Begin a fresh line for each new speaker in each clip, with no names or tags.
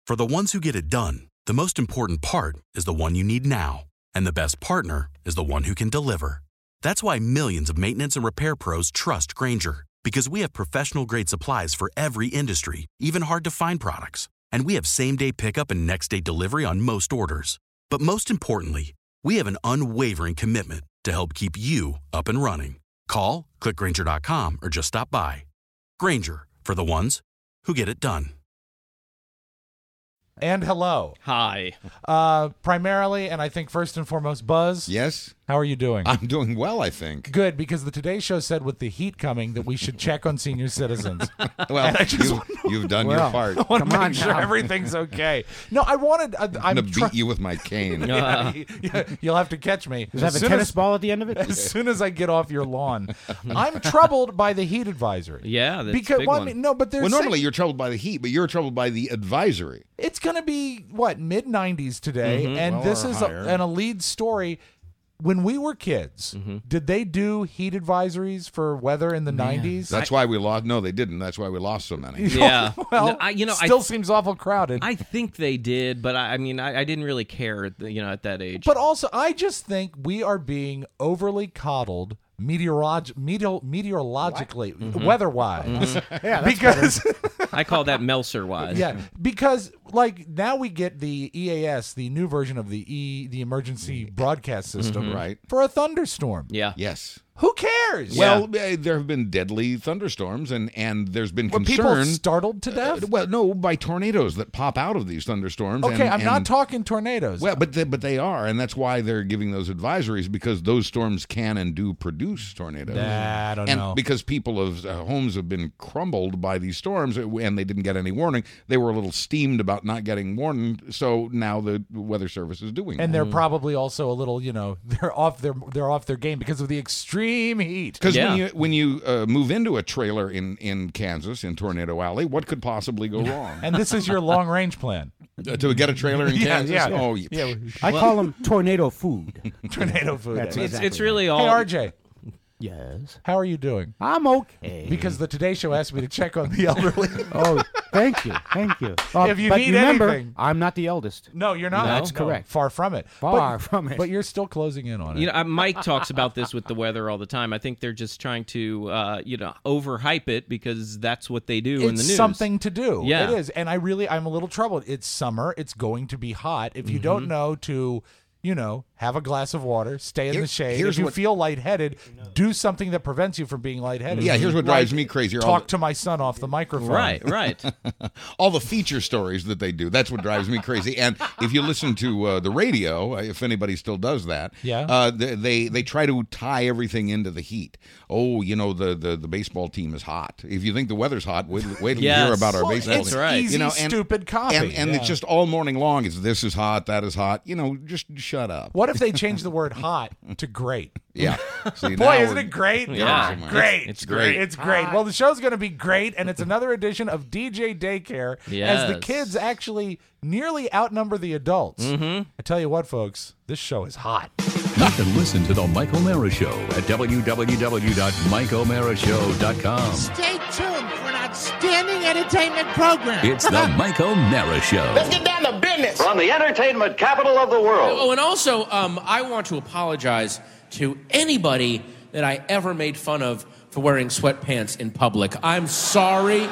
For the ones who get it done, the most important part is the one you need now. And the best partner is the one who can deliver. That's why millions of maintenance and repair pros trust Grainger, because we have professional-grade supplies for every industry, even hard-to-find products. And we have same-day pickup and next-day delivery on most orders. But most importantly, we have an unwavering commitment to help keep you up and running. Call, click Grainger.com, or just stop by. Grainger, for the ones who get it done.
And hello.
Hi.
Primarily, and I think first and foremost, Buzz.
Yes?
How are you doing?
I'm doing well, I think.
Good, because the Today Show said with the heat coming that we should check on senior citizens.
Well, you've done your part.
I want to make sure everything's okay. No, I wanted... I'm
going to beat you with my cane.
Yeah, you'll have to catch me.
Does it have a tennis ball at the end of it?
As soon as I get off your lawn. I'm troubled by the heat advisory.
Yeah, that's a big one.
But there's...
Well, normally you're troubled by the heat, but you're troubled by the advisory.
It's going to be, mid-90s today, and this is a lead story. When we were kids, did they do heat advisories for weather in the 90s?
That's why we lost. No, they didn't. That's why we lost so many.
Yeah.
Well, still seems awful crowded.
I think they did, but I didn't really care, at that age.
But also, I just think we are being overly coddled meteorologically, weather-wise.
Yeah,
because
I call that Meltzer-wise.
Yeah, because now we get the EAS, the new version of the emergency broadcast system,
right,
for a thunderstorm.
Yeah.
Yes.
Who cares?
Well, there have been deadly thunderstorms, and there's been
Were
concern.
people startled to death?
Well, no, by tornadoes that pop out of these thunderstorms.
Okay, I'm not talking tornadoes.
Well, but they are, and that's why they're giving those advisories, because those storms can and do produce tornadoes.
I don't know.
And because people's homes have been crumbled by these storms, and they didn't get any warning, they were a little steamed about not getting warned. So now the Weather Service is doing.
And they're probably also a little, they're off their game because of the extreme heat.
Because when you move into a trailer in Kansas, in Tornado Alley, what could possibly go wrong?
And this is your long-range plan.
To get a trailer in Kansas?
Yeah.
Oh,
yeah.
I call them tornado food.
Tornado food.
That's
It's really all...
Hey, RJ.
Yes.
How are you doing?
I'm okay.
Because the Today Show asked me to check on the elderly.
Oh, thank you.
If you
but
need
remember,
anything.
I'm not the eldest.
No, you're not.
That's correct.
Far from it.
Far from it.
But you're still closing in on it.
Mike talks about this with the weather all the time. I think they're just trying to, overhype it because that's what they do in the news.
It's something to do.
Yeah.
It is. And I'm a little troubled. It's summer. It's going to be hot. If you don't know to... have a glass of water, stay in the shade. If you feel lightheaded, do something that prevents you from being lightheaded.
Yeah, here's what drives me crazy.
Talk to my son off the microphone.
Right.
All the feature stories that they do, that's what drives me crazy. And if you listen to the radio, if anybody still does that, they try to tie everything into the heat. Oh, the baseball team is hot. If you think the weather's hot, wait till you hear about our baseball
it's
team.
right.
Easy, stupid copy.
And it's just all morning long. It's this is hot, that is hot. Just shut up.
What if they change the word hot to great?
Yeah. See,
Boy, isn't it great?
Yeah.
Great.
It's great.
It's great. Well, the show's going to be great, and it's another edition of DJ Daycare as the kids actually nearly outnumber the adults. I tell you what, folks, this show is hot.
You can listen to The Mike O'Mara Show at www.mikeomarashow.com.
Stay tuned for an outstanding entertainment program.
It's The Mike O'Mara Show.
Let's get down to business. From the entertainment capital of the world.
Oh, and also, I want to apologize to anybody that I ever made fun of for wearing sweatpants in public. I'm sorry.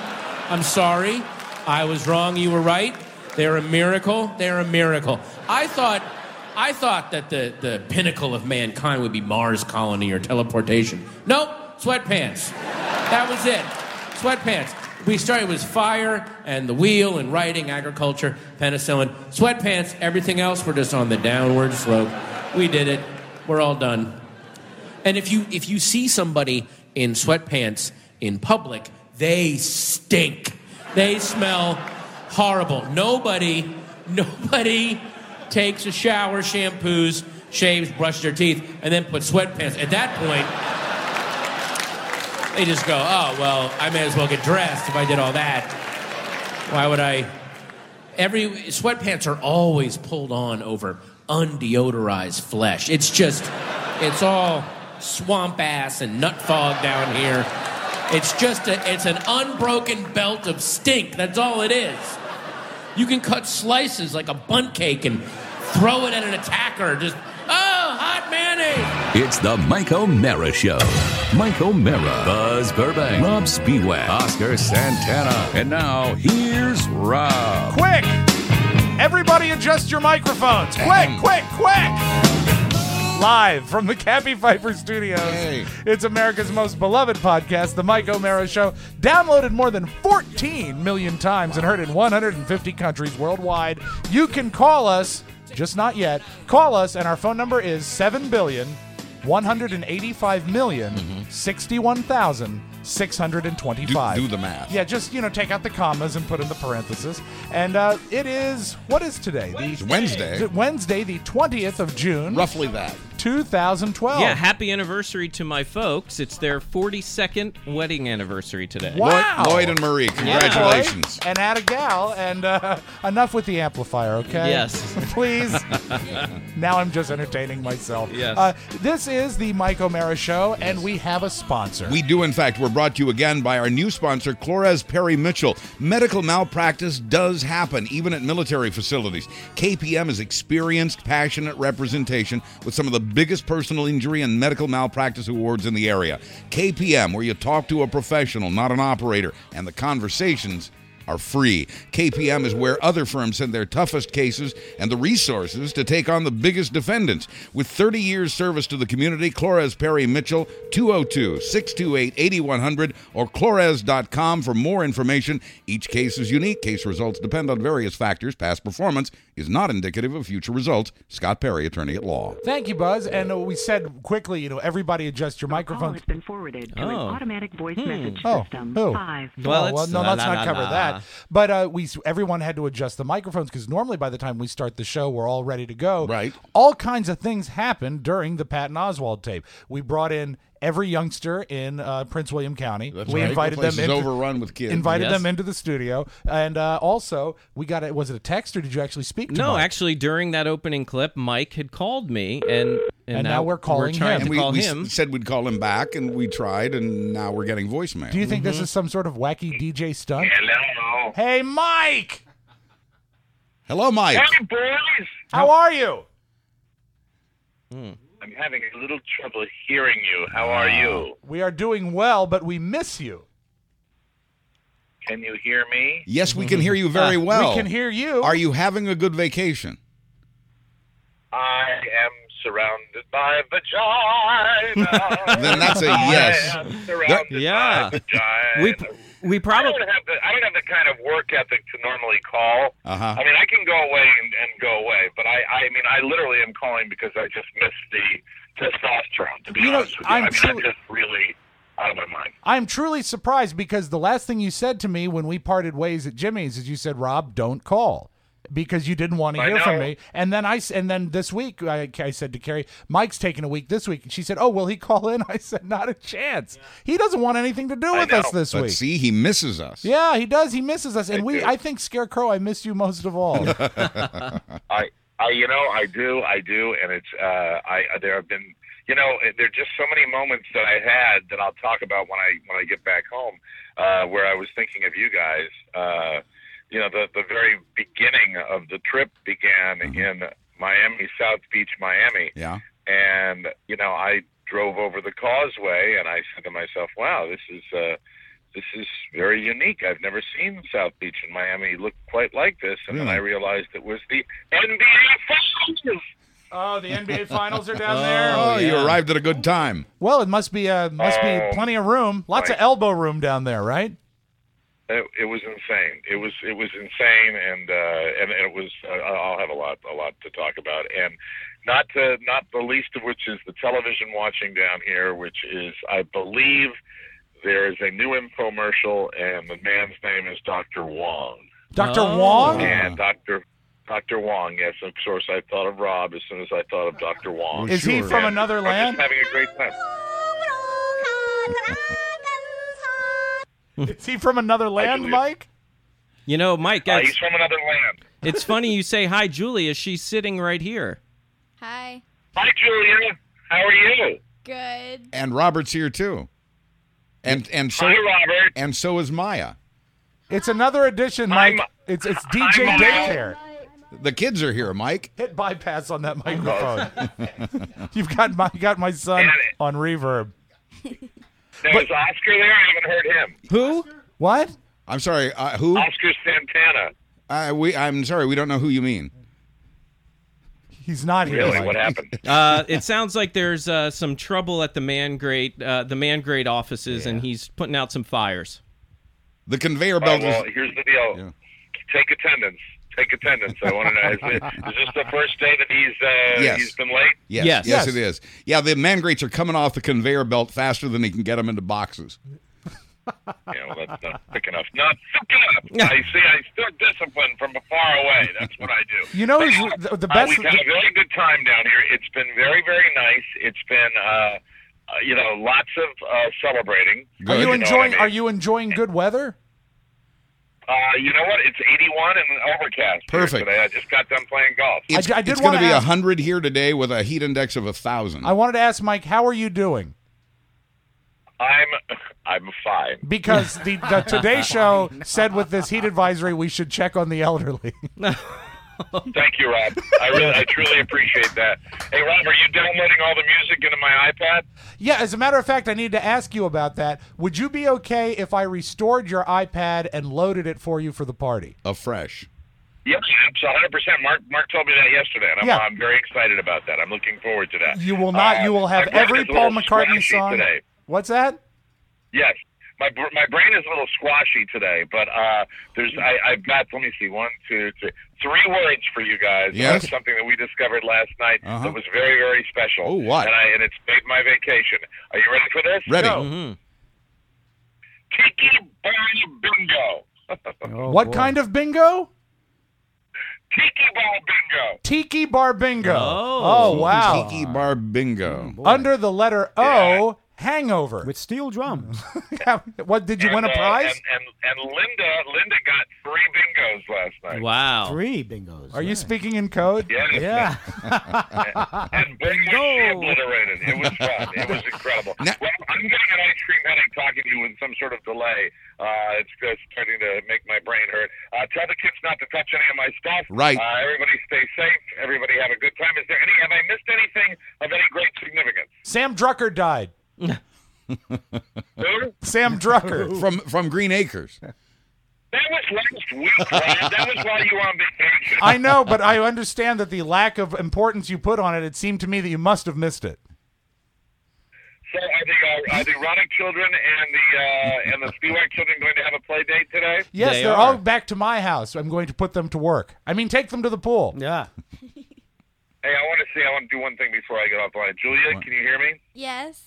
I was wrong. You were right. They're a miracle. I thought that the pinnacle of mankind would be Mars colony or teleportation. Nope, sweatpants. That was it. Sweatpants. We started with fire and the wheel and writing, agriculture, penicillin. Sweatpants, everything else, we're just on the downward slope. We did it. We're all done. And if you see somebody in sweatpants in public, they stink. They smell horrible. Nobody takes a shower, shampoos, shaves, brushes their teeth, and then puts sweatpants. At that point, they just go, oh, well, I may as well get dressed if I did all that. Why would I? Sweatpants are always pulled on over undeodorized flesh. It's all swamp ass and nut fog down here. It's an unbroken belt of stink. That's all it is. You can cut slices like a bundt cake and throw it at an attacker. Just, hot mayonnaise.
It's the Mike O'Mara Show. Mike O'Mara, Buzz Burbank, Rob Spiewak, Oscar Santana. And now, here's Rob.
Quick! Everybody adjust your microphones. Quick, quick, quick! Live from the Cappy Pfeiffer Studios.
Hey.
It's America's most beloved podcast, The Mike O'Mara Show. Downloaded more than 14 million times and heard in 150 countries worldwide. You can call us, just not yet. Call us, and our phone number is 7,185,061,625.
Do the math.
Yeah, just, take out the commas and put in the parentheses. And it is, what is today?
It's Wednesday.
Wednesday, the 20th of June.
Roughly that.
2012.
Yeah, happy anniversary to my folks. It's their 42nd wedding anniversary today.
Wow.
Lloyd and Marie, congratulations.
And add a gal, and enough with the amplifier, okay?
Yes.
Please. Now I'm just entertaining myself.
Yes.
This is the Mike O'Mara Show, and we have a sponsor.
We do, in fact. We're brought to you again by our new sponsor, Clores Perry Mitchell. Medical malpractice does happen, even at military facilities. KPM is experienced, passionate representation with some of the biggest personal injury and medical malpractice awards in the area. KPM, where you talk to a professional, not an operator, and the conversations are free. KPM is where other firms send their toughest cases and the resources to take on the biggest defendants. With 30 years service to the community, Clores Perry Mitchell, 202-628-8100 or Clores.com for more information. Each case is unique. Case results depend on various factors. Past performance is not indicative of future results. Scott Perry, attorney at law.
Thank you, Buzz. And we said quickly, everybody adjust your microphones.
Call has been forwarded to an automatic voice message system.
Who?
5.
Well, no, let's not cover that. But everyone had to adjust the microphones because normally by the time we start the show, we're all ready to go.
Right.
All kinds of things happened during the Patton Oswalt tape. We brought in every youngster in Prince William County.
We invited them in. Overrun with kids.
Invited them into the studio, and also we got it. Was it a text or did you actually speak to?
No,
Mike?
actually, during that opening clip, Mike had called me, and
now we're calling him.
And we
said we'd call him back, and we tried, and now we're getting voicemail.
Do you think this is some sort of wacky DJ stunt?
Hello.
Hey, Mike.
Hello, Mike.
Hey, boys.
How are you?
I'm having a little trouble hearing you. How are you?
We are doing well, but we miss you.
Can you hear me?
Yes, we can hear you very well.
We can hear you.
Are you having a good vacation?
I am surrounded by vagina.
Then that's a yes.
I am surrounded by vagina.
We probably
I don't have the kind of work ethic to normally call.
Uh-huh.
I mean, I can go away and go away, but I mean, I literally am calling because I just miss the testosterone. To be honest with you, I'm just really out of my mind.
I'm truly surprised because the last thing you said to me when we parted ways at Jimmy's is you said, "Rob, don't call." Because you didn't want to hear from me, and then this week I said to Carrie, Mike's taking a week this week, and she said, "Oh, will he call in?" I said, "Not a chance. He doesn't want anything to do with us this week."
See, he misses us.
Yeah, he does. He misses us, and I think Scarecrow, I miss you most of all.
I do, and it's there have been, there are just so many moments that I had that I'll talk about when I get back home, where I was thinking of you guys. The very beginning of the trip began in Miami, South Beach, Miami.
Yeah.
And, I drove over the causeway and I said to myself, wow, this is very unique. I've never seen South Beach in Miami look quite like this. And then I realized it was the NBA Finals.
Oh, the NBA Finals are down there.
Oh, you arrived at a good time.
Well, it must be plenty of room. Lots of elbow room down there, right?
It was insane. It was insane, and it was. I'll have a lot to talk about, and not the least of which is the television watching down here, which is, I believe, there is a new infomercial, and the man's name is Dr. Wong.
Dr. Wong?
And Dr. Wong, yes, of course. I thought of Rob as soon as I thought of Dr. Wong.
Is he from another land?
I'm just having a great time.
Is he from another land, Mike?
Mike.
He's from another land.
It's funny you say hi, Julia. She's sitting right here.
Hi.
Hi, Julia. How are you?
Good.
And Robert's here too. And so
hi, Robert.
And so is Maya.
It's another edition, Mike. It's DJ Daycare.
The kids are here, Mike.
Hit bypass on that microphone. You've got my son on reverb.
There was Oscar there. I haven't heard him.
Who? What?
I'm sorry. Who?
Oscar Santana.
I'm sorry. We don't know who you mean.
He's not here.
Really? What happened?
It sounds like there's some trouble at the Man-Grade offices, and he's putting out some fires.
The conveyor belt.
Well, here's the deal. Yeah. Take attendance. I want to know: is this the first day that he's been late?
Yes, it is. Yeah, the Man-Grates are coming off the conveyor belt faster than he can get them into boxes.
Yeah, well, that's not thick enough. Not thick enough. I see. I still discipline from far away. That's what I do.
You know, the best.
We've had a very good time down here. It's been very, very nice. It's been, lots of celebrating.
Are you enjoying good weather?
You know what? It's 81 and overcast.
Perfect.
Today. I just got done playing golf.
It's going to be 100 here today with a heat index of 1,000.
I wanted to ask Mike, how are you doing?
I'm fine.
Because the Today Show said with this heat advisory, we should check on the elderly.
Thank you, Rob. I truly appreciate that. Hey, Rob, are you downloading all the music into my iPad?
Yeah, as a matter of fact, I need to ask you about that. Would you be okay if I restored your iPad and loaded it for you for the party?
Afresh.
Yes, 100%. Mark told me that yesterday, and I'm very excited about that. I'm looking forward to that.
You will not. You will have every Paul McCartney song
today.
What's that?
Yes. My brain is a little squashy today, but I've got, let me see, 1, 2, 3 words for you guys.
Yes.
Something that we discovered last night that was very, very special.
Oh, what?
And it's made my vacation. Are you ready for this?
Ready.
Mm-hmm.
Tiki Bar Bingo.
What kind of bingo?
Tiki Bar Bingo.
Tiki Bar Bingo. Oh wow.
Tiki Bar Bingo.
Under the letter O, hangover.
With steel drums.
What, did you win a prize?
And Linda got 3 bingos last night.
Wow.
3 bingos.
Are you speaking in code?
Yes.
Yeah.
And bingo obliterated. It was fun. It was incredible. Well, I'm getting an ice cream headache talking to you with some sort of delay. It's starting to make my brain hurt. Tell the kids not to touch any of my stuff.
Right.
Everybody stay safe. Everybody have a good time. Have I missed anything of any great significance?
Sam Drucker died.
Who?
Sam Drucker.
From Green Acres.
That was last week, Ryan. That was while you were on vacation.
I know, but I understand that the lack of importance you put on it, it seemed to me that you must have missed it.
So are the Roddick children and the Spiewak children going to have a play date today?
Yes, they're all back to my house. I'm going to put them to work. I mean, take them to the pool.
Yeah.
Hey, I want to do one thing before I get off the line. Julia, can you hear me?
Yes.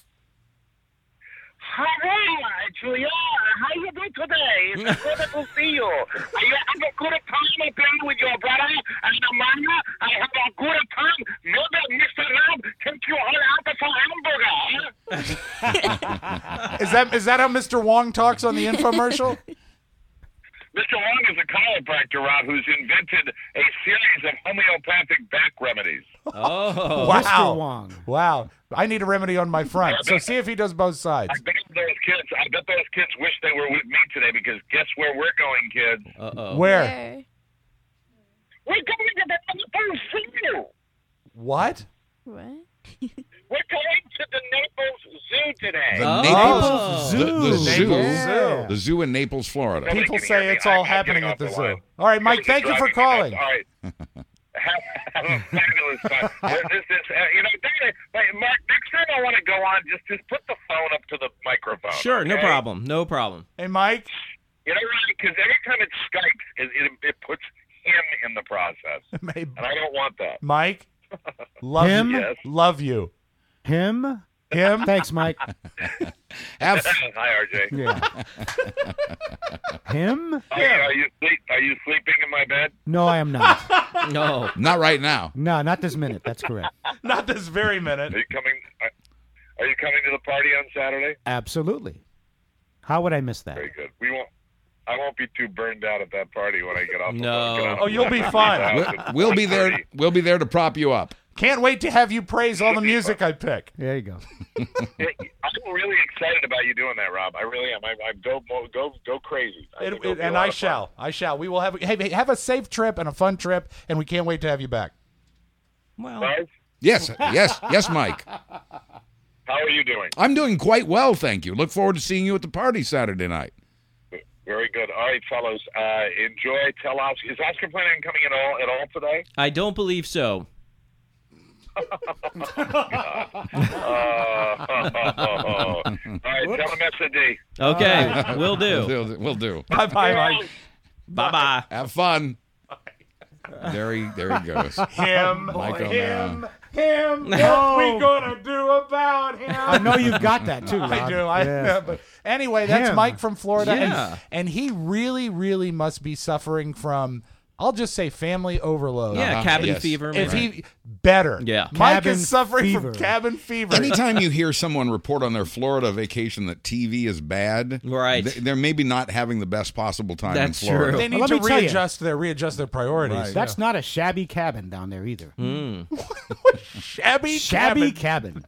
Hi, Julia. How you doing today? It's good to see you. Are you having a good time up there with your brother and Amanda? I have a good time. Maybe Mr. Rob take you all out for hamburger.
Is that how Mr. Wong talks on the infomercial?
Mr. Wong is a chiropractor, Rob, who's invented a series of homeopathic back remedies.
Oh,
wow.
Mr. Wong.
Wow. I need a remedy on my front. So see if he does both sides.
I bet those kids wish they were with me today because guess where we're going, kids?
Uh-oh.
Where?
We're going to the Naples Zoo.
What?
What?
We're going to the Naples Zoo today.
The
Naples Zoo.
The zoo.
Yeah.
The zoo in Naples, Florida.
People say it's all happening at the zoo. All right, Mike, thank you for calling.
All right. Have a fabulous time. Mark, next time I want to go on, just put the phone up to the microphone.
Sure,
okay?
no problem.
Hey, Mike.
You know, because every time it Skypes, it puts him in the process. And I don't want that.
Mike, love
Him?
you.
Yes.
Love you.
Him?
Him?
Thanks, Mike.
Hi, RJ.
Yeah. Him?
Are you sleeping in my bed?
No, I am not.
No.
Not right now.
No, not this minute. That's correct.
Not this very minute.
Are you coming to the party on Saturday?
Absolutely. How would I miss that?
Very good. I won't be too burned out at that party when I get off.
No.
Oh, you'll be fine.
We'll be there. We'll be there to prop you up.
Can't wait to have you praise all the music I pick.
There you go.
I'm really excited about you doing that, Rob. I really am. I go crazy.
I shall. I shall. We will have a safe trip and a fun trip, and we can't wait to have you back.
Well,
yes, Mike.
How are you doing?
I'm doing quite well, thank you. Look forward to seeing you at the party Saturday night.
Very good. All right, fellows. Enjoy. Tell Oscar. Is Oscar planning on coming at all today?
I don't believe so.
All right, tell him SD.
Okay, will do.
We'll do.
Bye-bye, Mike.
Bye-bye.
Have fun. There he goes.
Him.
Michael
Him. What we gonna do about him?
I know you've got that too, Rob.
I do.
Yeah.
But anyway, that's Mike from Florida,
Yeah.
and he really, really must be suffering from, I'll just say, family overload.
Yeah, cabin fever.
If
maybe.
he better,
Yeah.
Mike
Cabin
is suffering
fever.
from cabin fever.
Anytime you hear someone report on their Florida vacation that TV is bad,
Right.
They're maybe not having the best possible time
That's
in Florida.
true.
They need
Well,
to
let me tell you.
readjust their priorities.
Right.
That's not a shabby cabin down there either.
Shabby
cabin.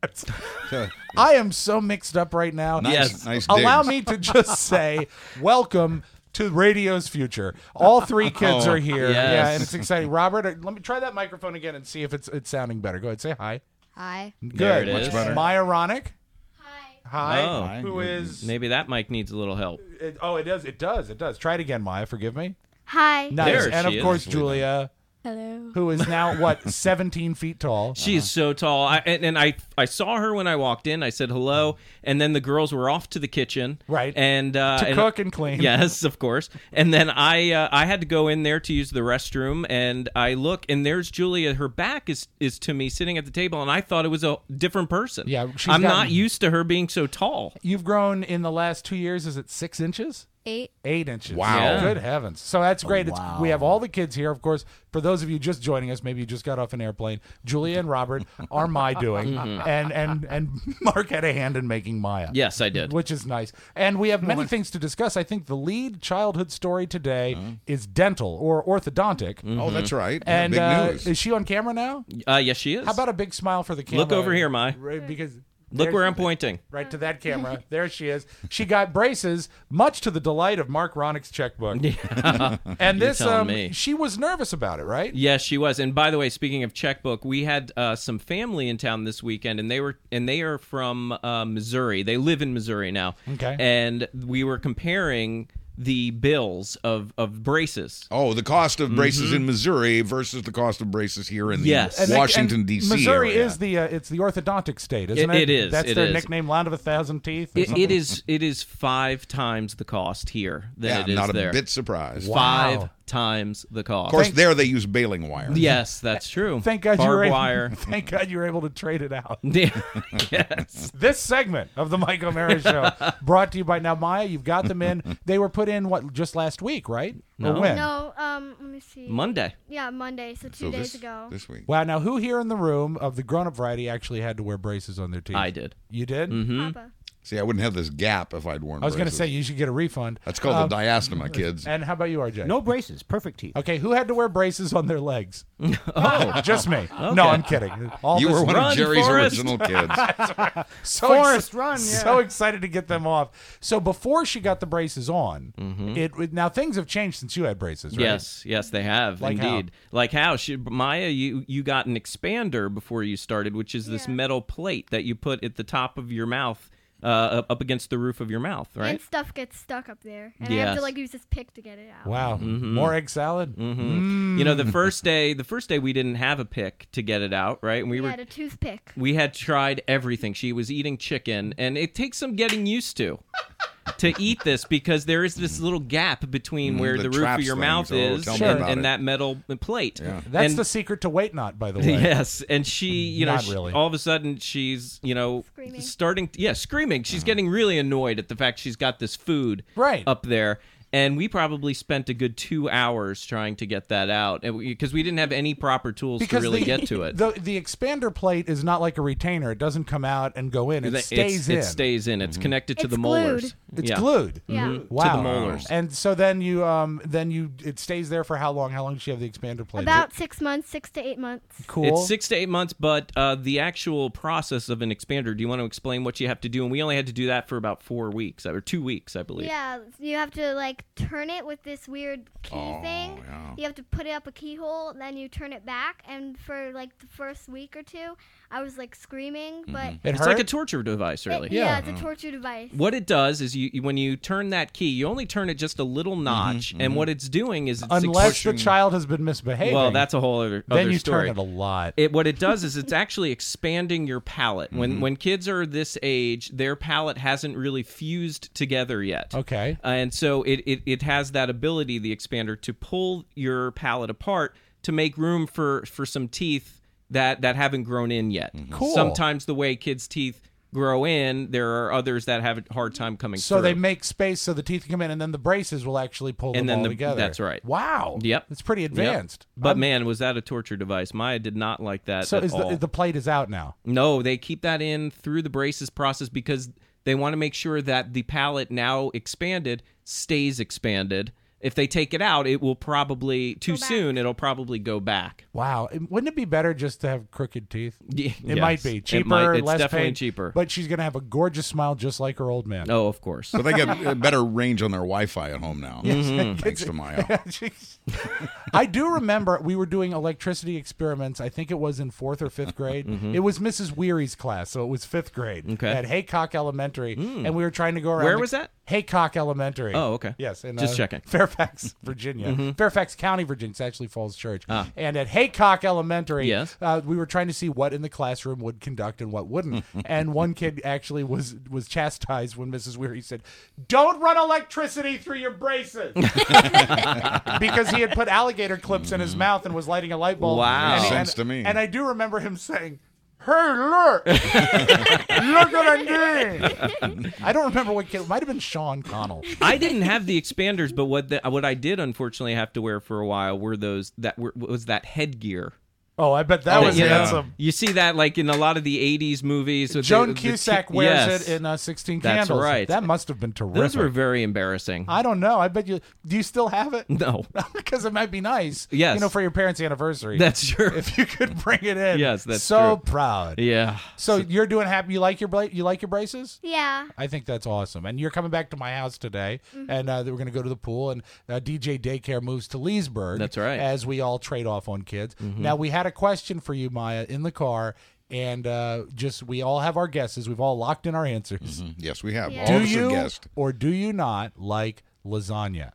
I am so mixed up right now.
Yes.
Nice
Allow
digs.
me to just say, welcome to radio's future. All three kids are here.
yes.
Yeah, and it's exciting. Robert, let me try that microphone again and see if it's sounding better. Go ahead, say hi.
Hi.
Good.
There it is.
Maya Ronick. Hi.
Oh.
Who is?
Maybe that mic needs a little help.
It does. Try it again, Maya. Forgive me.
Hi.
Nice.
There
And
she
of course,
is.
Julia,
Hello.
who is now 17 feet tall.
She is so tall. I saw her when I walked in. I said hello, and then the girls were off to the kitchen,
Right.
And
To cook and clean.
Yes, of course. And then I had to go in there to use the restroom, and I look, and there's Julia. Her back is to me, sitting at the table, and I thought it was a different person.
Yeah,
I'm not used to her being so tall.
You've grown in the last 2 years. Is it 6 inches?
8.
8 inches.
Wow.
Yeah.
Good heavens. So that's great.
Wow.
We have all the kids here. Of course, for those of you just joining us, maybe you just got off an airplane, Julia and Robert are my doing. And Mark had a hand in making Maya.
Yes, I did.
Which is nice. And we have many things to discuss. I think the lead childhood story today is dental or orthodontic.
Oh, that's right. Yeah,
And
big news.
is she on camera now?
Yes, she is.
How about a big smile for the camera?
Look over here, Mai.
Right, because
Look where I'm pointing.
Right to that camera. There she is. She got braces, much to the delight of Mark Ronick's checkbook.
Yeah.
And this,
You're telling me.
she was nervous about it, right?
Yes, she was. And by the way, speaking of checkbook, we had some family in town this weekend, and they are from Missouri. They live in Missouri now.
Okay.
And we were comparing the bills of braces.
Oh, the cost of braces in Missouri versus the cost of braces here in
Yes.
the Washington, D.C.
Missouri
area.
is it's the orthodontic state, isn't it?
It is.
That's
It
their
is.
nickname, Land of 1,000 Teeth. or something?
It is 5 times the cost here than it is
not
there.
a bit surprised.
5 times the cost.
Of course, there they use baling wire.
Yes, that's true.
Thank God you were
Barbed
able,
wire.
Thank God you were able to trade it out.
Yes.
This segment of the Mike O'Mara Show brought to you by, now Maya, you've got them in. They were put in just last week, right?
No.
Or when?
No, let me see.
Monday.
Yeah, Monday, so 2 days ago.
This week.
Wow, now who here in the room of the grown-up variety actually had to wear braces on their teeth?
I did.
You did?
Mm-hmm.
Papa.
See, I wouldn't have this gap if I'd worn
I was going to
braces.
say you should get a refund.
That's called the diastema, kids.
And how about you, RJ?
No braces, perfect teeth.
Okay, who had to wear braces on their legs? Oh, just me. No, I'm kidding. All
You
this-
were one
Run,
of Jerry's
Forrest.
original kids.
so
Forrest, run, yeah.
So excited to get them off. So before she got the braces on, now things have changed since you had braces, right?
Yes, they have
Like how?
indeed. Like how? Maya, you got an expander before you started, which is this metal plate that you put at the top of your mouth, up against the roof of your mouth, right?
And stuff gets stuck up there. And I have
Yes.
to use this pick to get it out.
Wow. More egg salad?
You know, the first day we didn't have a pick to get it out, right? And
We had a toothpick.
we had tried everything. She was eating chicken, and it takes some getting used to eat this, because there is this little gap between where
the
the roof of
traps
your
things.
mouth
Oh,
is
tell me about
and
it.
that metal plate.
Yeah.
That's
And-
the secret to weight knot, by the way.
Yes, and she,
Not
she-
really.
all of a sudden she's,
Screaming.
screaming. She's getting really annoyed at the fact she's got this food
Right.
up there. And we probably spent a good 2 hours trying to get that out, because we didn't have any proper tools to really get to it.
The expander plate is not like a retainer. It doesn't come out and go in. It stays in.
It stays in. It's connected to
It's
the molars.
glued.
It's glued.
Yeah.
Wow.
To the molars.
And so then it stays there for how long? How long does she have the expander plate?
About 6 months, 6 to 8 months.
Cool.
It's 6 to 8 months, but the actual process of an expander, do you want to explain what you have to do? And we only had to do that for about 4 weeks, or 2 weeks, I believe.
Yeah, you have to like turn it with this weird key thing.
Yeah.
You have to put it up a keyhole, then you turn it back. And for like the first week or two, I was like screaming, but
It's like a torture device, really.
Yeah, it's a torture device.
What it does is when you turn that key, you only turn it just a little notch, and what it's doing is
unless the child has been misbehaving.
Well, that's a whole other
then you
story.
turn it a lot.
What it does is it's actually expanding your palate. When kids are this age, their palate hasn't really fused together yet.
Okay.
And so it has that ability, the expander, to pull your palate apart to make room for some teeth that haven't grown in yet.
Cool.
Sometimes the way kids' teeth grow in, there are others that have a hard time coming
so
through.
they make space so the teeth can come in, and then the braces will actually pull them all together.
That's right.
Wow.
Yep.
It's pretty advanced.
Yep. But man, was that a torture device. Maya did not like that
So
at
is
all.
the plate is out now?
No, they keep that in through the braces process because they want to make sure that the palate, now expanded, stays expanded. If they take it out, it will probably, too soon, it'll probably go back.
Wow. Wouldn't it be better just to have crooked teeth?
Yeah,
It might be. Cheaper,
It's
less
definitely
pain,
cheaper.
But she's going to have a gorgeous smile just like her old man.
Oh, of course.
So they get better range on their Wi-Fi at home now. Thanks to Maya.
I do remember we were doing electricity experiments. I think it was in 4th or 5th grade. It was Mrs. Weary's class, so it was 5th grade at Haycock Elementary, and we were trying to go around.
Where was that?
Haycock Elementary.
Oh, okay.
Yes, in
Just checking.
Fairfax, Virginia. Fairfax County, Virginia. It's actually Falls Church. And at Haycock Elementary, we were trying to see what in the classroom would conduct and what wouldn't. And one kid actually was chastised when Mrs. Weary said, "Don't run electricity through your braces," because he had put alligator clips in his mouth and was lighting a light bulb.
Wow.
And,
Sense to me.
And I do remember him saying, "Hey, look! Look what I'm doing!" I don't remember what kid. It might have been Sean Connell.
I didn't have the expanders, but what I did unfortunately have to wear for a while were those was that headgear.
Oh, I bet that was handsome.
You see that like in a lot of the 80s movies. With
Joan Cusack wears it in 16
That's
Candles.
right.
That must have been terrific.
Those were very embarrassing.
I don't know. I bet you. Do you still have it?
No.
Because it might be nice.
Yes.
You know, for your parents' anniversary.
That's true.
If you could bring it in.
Yes, that's
so
true.
proud.
Yeah.
So you're doing happy. You like your braces?
Yeah.
I think that's awesome. And you're coming back to my house today, and we're going to go to the pool. And DJ Daycare moves to Leesburg.
That's right.
As we all trade off on kids. Now we had a question for you, Maya, in the car. And we all have our guesses. We've all locked in our answers.
Yes, we have.
Yeah.
All
Do
of us have
you
guessed.
or do you not like lasagna?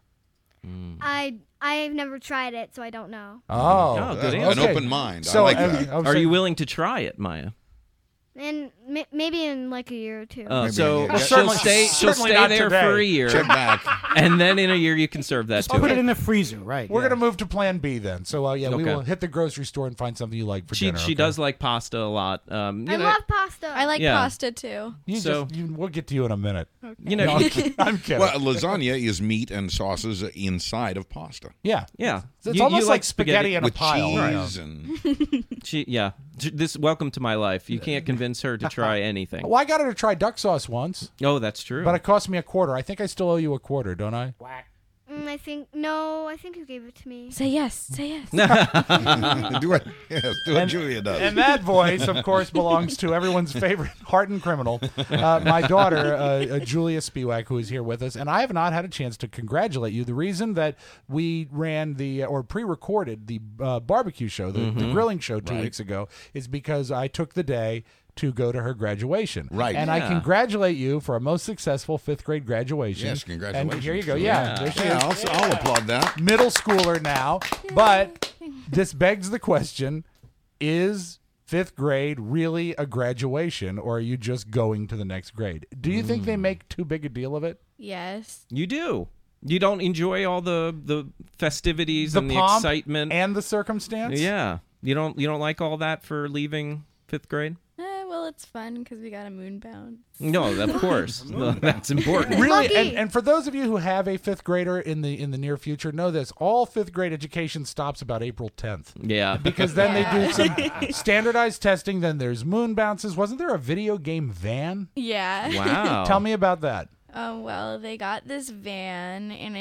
I've never tried it, so I don't know.
Oh,
good
An
answer.
open mind.
So,
I like that.
Are you willing to try it, Maya?
And maybe in like a year or two.
So
yeah.
she'll stay
certainly not
there
today.
for a year,
Check back.
and then in a year you can serve that to
Put
her.
it in the freezer, right?
We're gonna move to Plan B then. So we
Okay.
will hit the grocery store and find something you like for
She
dinner.
she does like pasta a lot.
I love pasta.
I like
Yeah.
pasta too.
We'll get to you in a minute.
You know,
No, I'm kidding.
Well, lasagna is meat and sauces inside of pasta.
Yeah.
yeah.
It's
You
almost
like
like spaghetti in a
With
pile.
cheese and
This welcome to my life. You can't convince her to try anything.
Well, I got her to try duck sauce once,
Oh, that's true.
but it cost me $0.25. I think I still owe you $0.25, don't I?
I think you gave it to me.
Say yes. Say yes.
do what Julia does.
And that voice, of course, belongs to everyone's favorite hardened criminal, my daughter, Julia Spiewak, who is here with us. And I have not had a chance to congratulate you. The reason that we ran pre-recorded the barbecue show, the grilling show 2 weeks ago, is because I took the day to go to her graduation.
Right.
And I congratulate you for a most successful 5th grade graduation.
Yes, congratulations.
And here you go.
Yeah.
There she is.
I'll applaud that.
Middle schooler now. But this begs the question, is 5th grade really a graduation, or are you just going to the next grade? Do you think they make too big a deal of it?
Yes.
You do. You don't enjoy all the festivities and the
pomp
excitement
and the circumstance?
Yeah. You don't like all that for leaving 5th grade?
Well, it's fun because we got a moon bounce.
No, of course. That's important.
Really, and for those of you who have a 5th grader in the near future, know this: all 5th grade education stops about April 10th.
Yeah,
because then they do some standardized testing. Then there's moon bounces. Wasn't there a video game van?
Yeah.
Wow.
Tell me about that.
Well, they got this van, and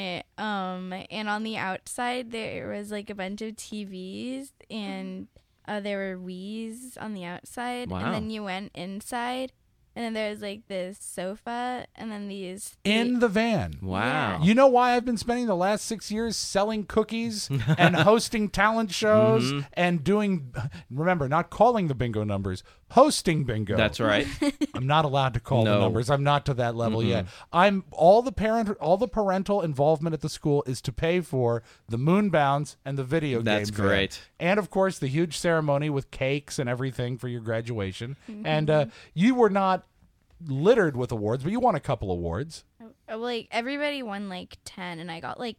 and on the outside there was like a bunch of TVs, and there were Wii's on the outside.
Wow.
And then you went inside, and then there was like this sofa, and then these
In the van.
Wow.
You know why I've been spending the last 6 years selling cookies and hosting talent shows and doing, remember, not calling the bingo numbers, hosting bingo.
That's right.
I'm not allowed to call the
No.
numbers. I'm not to that level yet. I'm all the parental involvement at the school is to pay for the Moonbounds and the video game.
That's
van.
great.
And of course the huge ceremony with cakes and everything for your graduation. And you were not littered with awards, but you won a couple awards.
like everybody won like 10, and I got like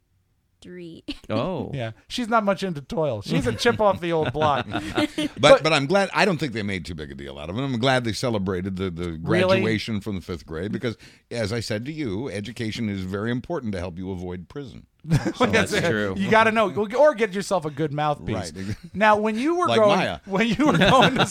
3.
Oh.
Yeah. She's not much into toil. She's a chip off the old block.
But I'm glad. I don't think they made too big a deal out of it. I'm glad they celebrated the graduation from the 5th grade because, as I said to you, education is very important to help you avoid prison.
So that's true.
You got to know, or get yourself a good mouthpiece.
Right.
Now, when you were
Like
going,
Maya.
when you were going to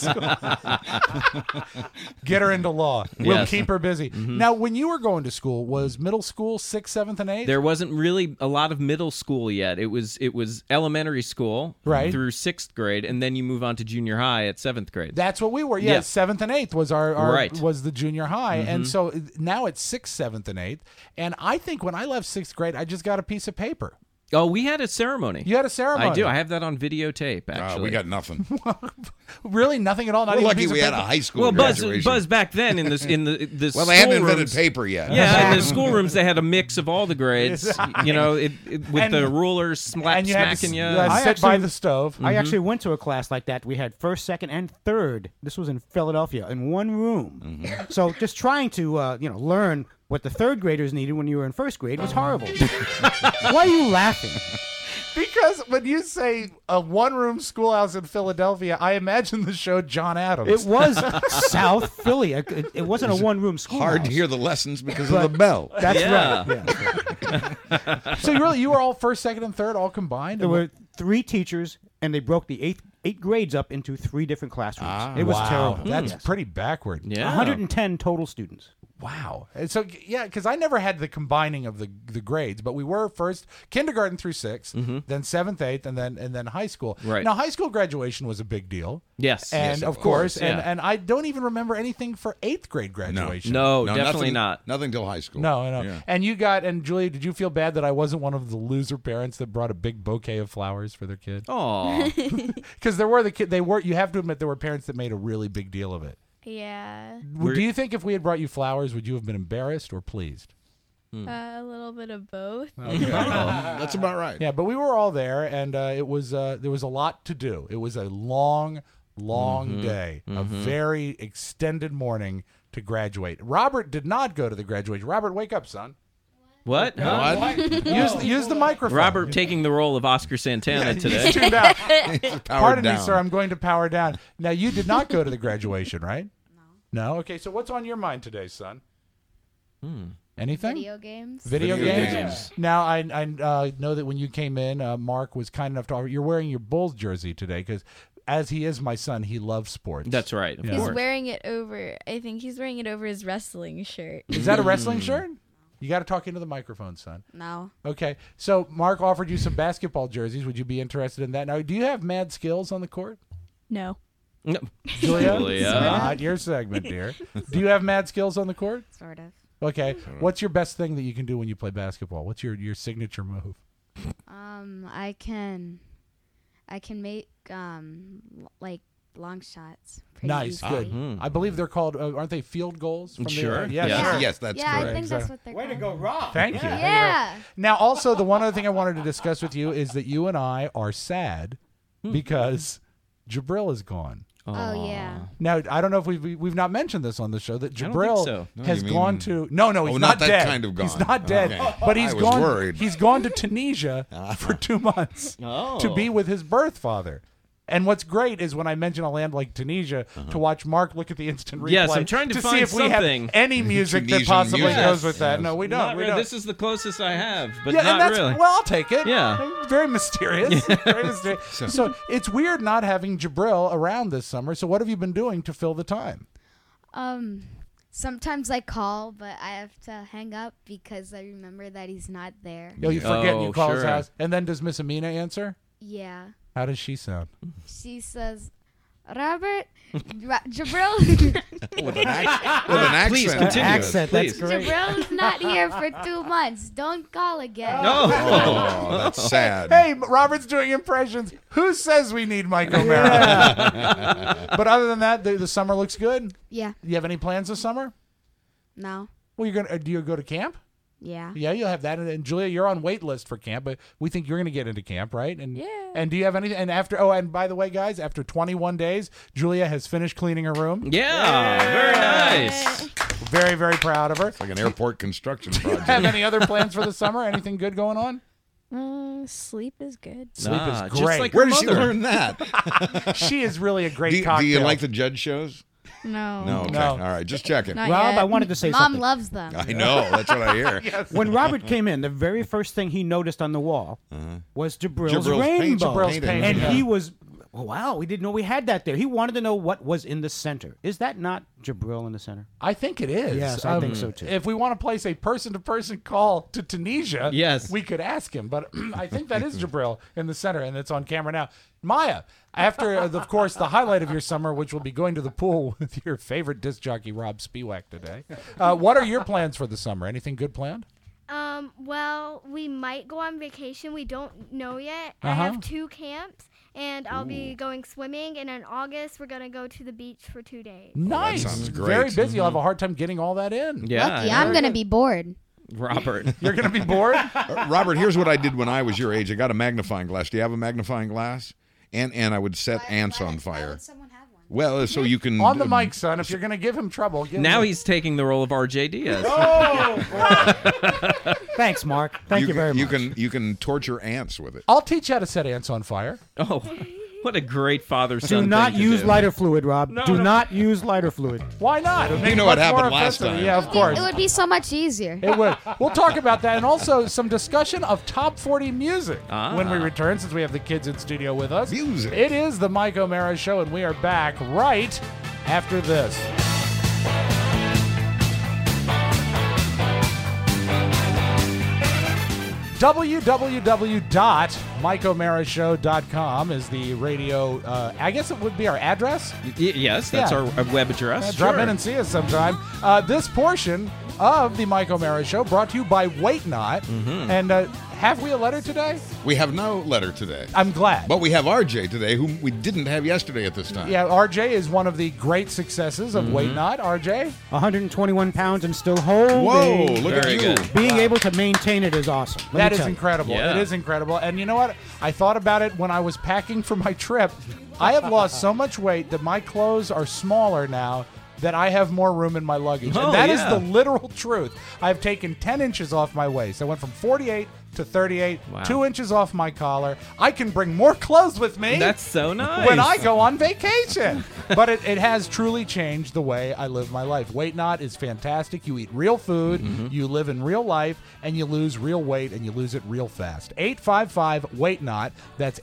school, get her into law. We'll
Yes.
keep her busy. Now, when you were going to school, was middle school 6th, 7th, and 8th?
There wasn't really a lot of middle school yet. It was elementary school
Right.
through 6th grade, and then you move on to junior high at 7th grade.
That's what we were. Yeah,
Yeah.
7th and 8th was our
Right.
was the junior high, and so now it's 6th, 7th, and 8th. And I think when I left 6th grade, I just got a piece of paper.
Oh, we had a ceremony.
You had a ceremony.
I do. I have that on videotape, actually.
We got nothing.
Really, nothing at all. Not
We're
even a
lucky
piece
we
of
had a
paper?
high school
Well,
graduation.
Buzz back then in the
Well, they hadn't invented
schoolrooms-
paper yet.
Yeah, in the schoolrooms they had a mix of all the grades. You know, with
And-
the rulers
and you had to
smacking you.
sit by the stove.
I actually went to a class like that. We had 1st, 2nd, and 3rd. This was in Philadelphia in one room. So just trying to learn what the 3rd graders needed when you were in 1st grade was horrible. Why are you laughing?
Because when you say a one-room schoolhouse in Philadelphia, I imagine the show John Adams.
It was South Philly. It wasn't a one-room schoolhouse.
Hard to hear the lessons because of the bell.
That's
Yeah.
right. Yeah.
So you were all 1st, 2nd, and 3rd all combined?
There were 3 teachers, and they broke the 8 grades up into 3 different classrooms. It was terrible.
That's pretty backward.
Yeah.
110 total students.
Wow. And so, yeah, because I never had the combining of the grades, but we were first kindergarten through 6th, then 7th, 8th, and then high school.
Right.
Now, high school graduation was a big deal.
Yes.
And
Yes,
of course,
yeah.
and I don't even remember anything for 8th grade graduation.
No, definitely not.
Nothing till high school.
No.
Yeah.
And Julia, did you feel bad that I wasn't one of the loser parents that brought a big bouquet of flowers for their kid?
Aw.
Because you have to admit there were parents that made a really big deal of it.
Yeah.
Do you think if we had brought you flowers, would you have been embarrassed or pleased?
A little bit of both.
That's about right.
Yeah, but we were all there, and it was there was a lot to do. It was a long day, a very extended morning to graduate. Robert did not go to the graduation. Robert, wake up, son.
What?
Use the microphone.
Robert taking the role of Oscar Santana today.
He's tuned out.
Powered
Pardon me,
down.
sir. I'm going to power down. Now, you did not go to the graduation, right? No. Okay, so what's on your mind today, son? Anything?
Video games.
Video
Video
games?
games.
Now, I know that when you came in, Mark was kind enough to offer. You're wearing your Bulls jersey today because, as he is my son, he loves sports.
That's right. Of
He's
course.
wearing it over. I think he's wearing it over his wrestling shirt.
Is that a wrestling shirt? You got to talk into the microphone, son.
No.
Okay, so Mark offered you some basketball jerseys. Would you be interested in that? Now, do you have mad skills on the court?
No.
No.
Julia? Not your segment, dear. Do you have mad skills on the court?
Sort of.
Okay. What's your best thing that you can do when you play basketball? What's your signature move?
I can make like long shots. Pretty
Nice,
easily.
good. I believe they're called, aren't they field goals? From
Sure.
Yes,
Yeah.
Yes, that's
Yeah,
correct.
I think that's what they're
Way to
called.
go, Rob.
Thank you.
Yeah.
Now, also, the one other thing I wanted to discuss with you is that you and I are sad because Jabril is gone.
Oh yeah.
Now, I don't know if we've not mentioned this on the show that
don't
Jabril
think so.
No,
has
you mean-
gone to no, he's
Oh,
not
not that
dead.
kind of
He's
gone.
not dead,
Okay.
but he's
I was
gone.
worried.
He's gone to Tunisia for 2 months to be with his birth father. And what's great is when I mention a land like Tunisia to watch Mark look at the instant replay.
Yes, I'm trying to
see
find
if we have
something.
any music that
Tunisian
possibly
music.
goes with that.
Yes.
No, we don't.
Not
We
really.
don't.
This is the closest I have, but
Yeah, and
not
that's
really.
well, I'll take it.
Yeah.
Very mysterious. Very mysterious. So it's weird not having Jabril around this summer. So what have you been doing to fill the time?
Sometimes I call, but I have to hang up because I remember that he's not there.
Oh, you forget you call his house. And then does Miss Amina answer?
Yeah.
How does she sound?
She says, Robert, Jabril.
With an accent.
Please continue.
Accent,
please.
that's great.
Jabril's not here for 2 months. Don't call again.
Oh, that's sad.
Hey, Robert's doing impressions. Who says we need Mike O'Mara? But other than that, the summer looks good.
Yeah.
You have any plans this summer?
No.
Well, do you go to camp?
Yeah.
Yeah, you'll have that. And Julia, you're on wait list for camp, but we think you're going to get into camp, right? And
Yeah.
And do you have anything? And and by the way, guys, after 21 days, Julia has finished cleaning her room.
Yeah, very nice.
Very, very proud of her.
It's like an airport construction project.
Have any other plans for the summer? Anything good going on?
Sleep is good.
Sleep is great.
Just like
Where
her
did she
mother.
learn that?
She is really a great
Do
cocktail.
you like the judge shows?
No.
No, okay.
No.
All right, just checking.
Not
Rob,
yet.
I wanted to say
Mom
something.
loves them.
I know, that's what I hear.
When Robert came in, the very first thing he noticed on the wall was Jabril's
Jabril's
rainbow.
paint-
Jabril's
painting.
painting,
And
yeah.
he was, wow, we didn't know we had that there. He wanted to know what was in the center. Is that not Jabril in the center?
I think it is.
Yes, I think so, too.
If we want to place a person-to-person call to Tunisia,
Yes.
we could ask him. But I think that is Jabril in the center, and it's on camera now. Maya, after, of course, the highlight of your summer, which will be going to the pool with your favorite disc jockey, Rob Spiewak, today. What are your plans for the summer? Anything good planned?
Well, we might go on vacation. We don't know yet. I have 2 camps, and I'll be going swimming. And in August, we're going to go to the beach for 2 days.
Nice.
sounds great.
Very busy. You'll have a hard time getting all that in.
Yeah.
Lucky, I'm going to be bored.
Robert.
You're going to be bored?
Robert, here's what I did when I was your age. I got a magnifying glass. Do you have a magnifying glass? And I would set ants on fire.
Someone have one.
Well, so you can...
On the mic, son. If you're going to give him trouble, give
Now
him.
he's taking the role of RJ Diaz.
Thanks, Mark. Thank you very much.
You can torture ants with it.
I'll teach you how to set ants on fire.
Oh, what a great father-son
Do not
thing to
use
do.
lighter fluid, Rob. Do
no.
not use lighter fluid.
Why not? It'll make
You know
it
what
much more
happened last
offensive.
time.
Yeah, of course.
It would be so much easier.
It would. We'll talk about that, and also some discussion of top 40 music when we return, since we have the kids in studio with us.
Music.
It is the Mike O'Mara Show, and we are back right after this. www.mikeomarashow.com is the radio, I guess it would be our address.
Yes, that's
Yeah.
our web address.
Drop
Sure.
in and see us sometime. This portion of the Mike O'Mara Show brought to you by Wait Not. And have we a letter today?
We have no letter today.
I'm glad.
But we have RJ today, whom we didn't have yesterday at this time.
Yeah, RJ is one of the great successes of Wait Not. RJ?
121 pounds and still holding.
Whoa, look at
Very
you.
good.
Being able to maintain it is awesome. Let
That
me
is
tell you.
incredible.
Yeah.
It is incredible. And you know what? I thought about it when I was packing for my trip. I have lost so much weight that my clothes are smaller now that I have more room in my luggage.
Oh,
and that is
yeah.
the literal truth. I've taken 10 inches off my waist. I went from 48 to 38,
Wow.
2 inches off my collar. I can bring more clothes with me.
That's so nice.
When I go on vacation. But it has truly changed the way I live my life. Wait Not is fantastic. You eat real food, you live in real life, and you lose real weight, and you lose it real fast. 855-WAIT-NOT. That's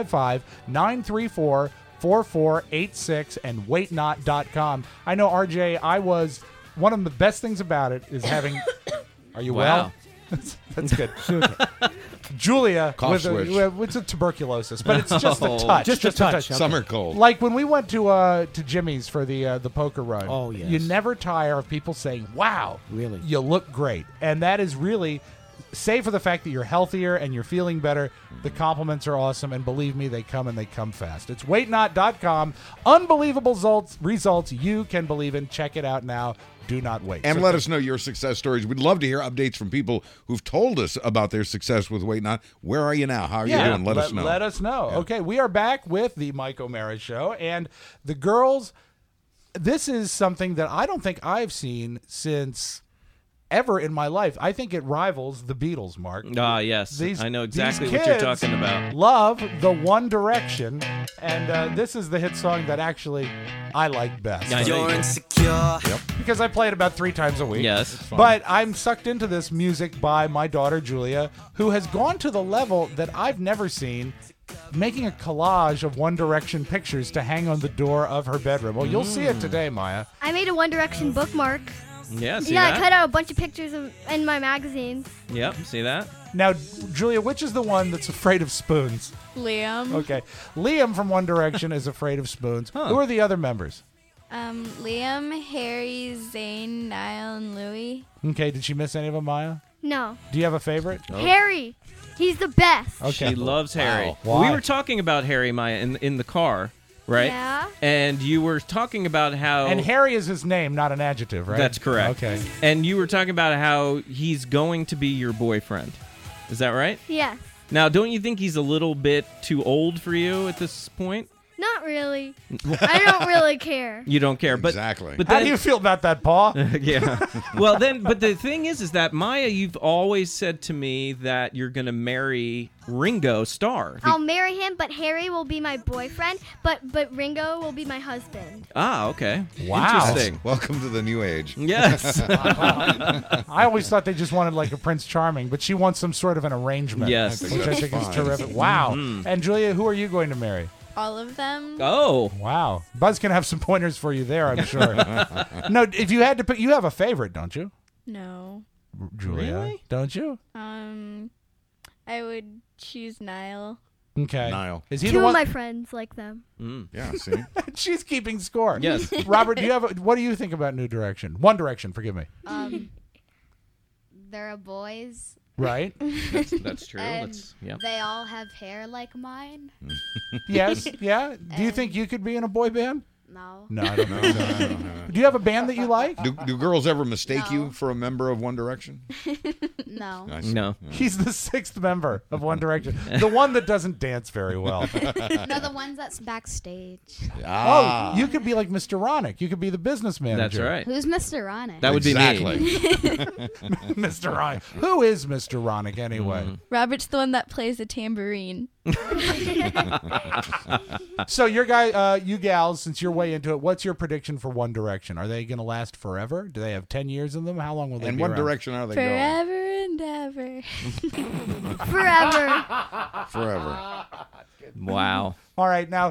855-934-4486 and waitnot.com. I know, RJ, one of the best things about it is having... Are you
Wow.
well? That's good. Julia
Cough
with
switch.
it's a tuberculosis, but it's just a
Oh.
touch.
Just a touch.
Summer cold.
Like when we went to Jimmy's for the poker run.
Oh, yes.
You never tire of people saying, "Wow,
Really?
you look great," and that is really, save for the fact that you're healthier and you're feeling better. The compliments are awesome, and believe me, they come and they come fast. It's waitnot.com. Unbelievable results you can believe in. Check it out now. Do not wait.
And
So
let us know your success stories. We'd love to hear updates from people who've told us about their success with Wait Not. Where are you now? How are you doing? Let us know.
Let us know.
Yeah.
Okay, we are back with the Mike O'Mara Show, and the girls. This is something that I don't think I've seen since ever in my life. I think it rivals the Beatles, Mark.
Ah, yes. I know exactly
these
what you're
kids
talking about.
Love the One Direction, and this is the hit song that actually I like best.
I know
You're
you do.
insecure.
Because I play it about 3 times a week.
Yes.
But I'm sucked into this music by my daughter, Julia, who has gone to the level that I've never seen making a collage of One Direction pictures to hang on the door of her bedroom. Well, you'll see it today, Maya.
I made a One Direction bookmark.
Yeah, see
yeah,
that?
I cut out a bunch of pictures in my magazines.
Yep, see that?
Now, Julia, which is the one that's afraid of spoons?
Liam.
Okay. Liam from One Direction is afraid of spoons.
Huh.
Who are the other members?
Liam, Harry, Zayn, Niall, and Louie.
Okay, did she miss any of them, Maya?
No.
Do you have a favorite?
Harry. He's the best.
Okay.
She loves Harry.
Wow. Why?
We were talking about Harry, Maya, in the car, right?
Yeah.
And you were talking about how...
And Harry is his name, not an adjective, right?
That's correct.
Okay.
And you were talking about how he's going to be your boyfriend. Is that right?
Yes.
Now, don't you think he's a little bit too old for you at this point?
Not really. I don't really care.
You don't care, but
Exactly.
But
How
then,
do you feel about that, Paul?
yeah. Well, then, but the thing is that Maya, you've always said to me that you're going to marry Ringo Starr.
I'll marry him, but Harry will be my boyfriend, but Ringo will be my husband.
Ah, okay.
Wow.
Interesting.
Welcome to the new age.
Yes.
I always thought they just wanted like a Prince Charming, but she wants some sort of an arrangement.
Yes.
Which I think is terrific. Wow. And Julia, who are you going to marry?
All of them.
Oh.
Wow. Buzz can have some pointers for you there, I'm sure. No, if you had to pick, you have a favorite, don't you?
No.
Julia,
Really?
don't you?
I would choose Niall.
Okay.
Niall.
Is he
Two
the one?
of my friends like them.
Yeah, see?
She's keeping score.
Yes.
Robert, do you have? What do you think about New Direction? One Direction, forgive me.
They're boys.
Right?
That's true.
And
Yeah.
they all have hair like mine.
Yes. Yeah. Do you think you could be in a boy band?
No.
No, I don't think so. Do you have a band that you like?
Do girls ever mistake
No.
you for a member of One Direction?
No.
I see.
No.
He's the sixth member of One Direction. The one that doesn't dance very well.
No, the ones that's backstage.
Ah.
Oh, you could be like Mr. Ronick. You could be the business manager.
That's right.
Who's Mr. Ronick?
That would
Exactly.
be me.
Mr. Ronick. Who is Mr. Ronick anyway?
Robert's the one that plays the tambourine.
So your you gals, since you're way into it, what's your prediction for One Direction? Are they going to last forever? Do they have 10 years in them? How long will they
And
be
what
around?
direction are they going?
Forever and ever.
Forever.
Forever.
Wow.
All right, now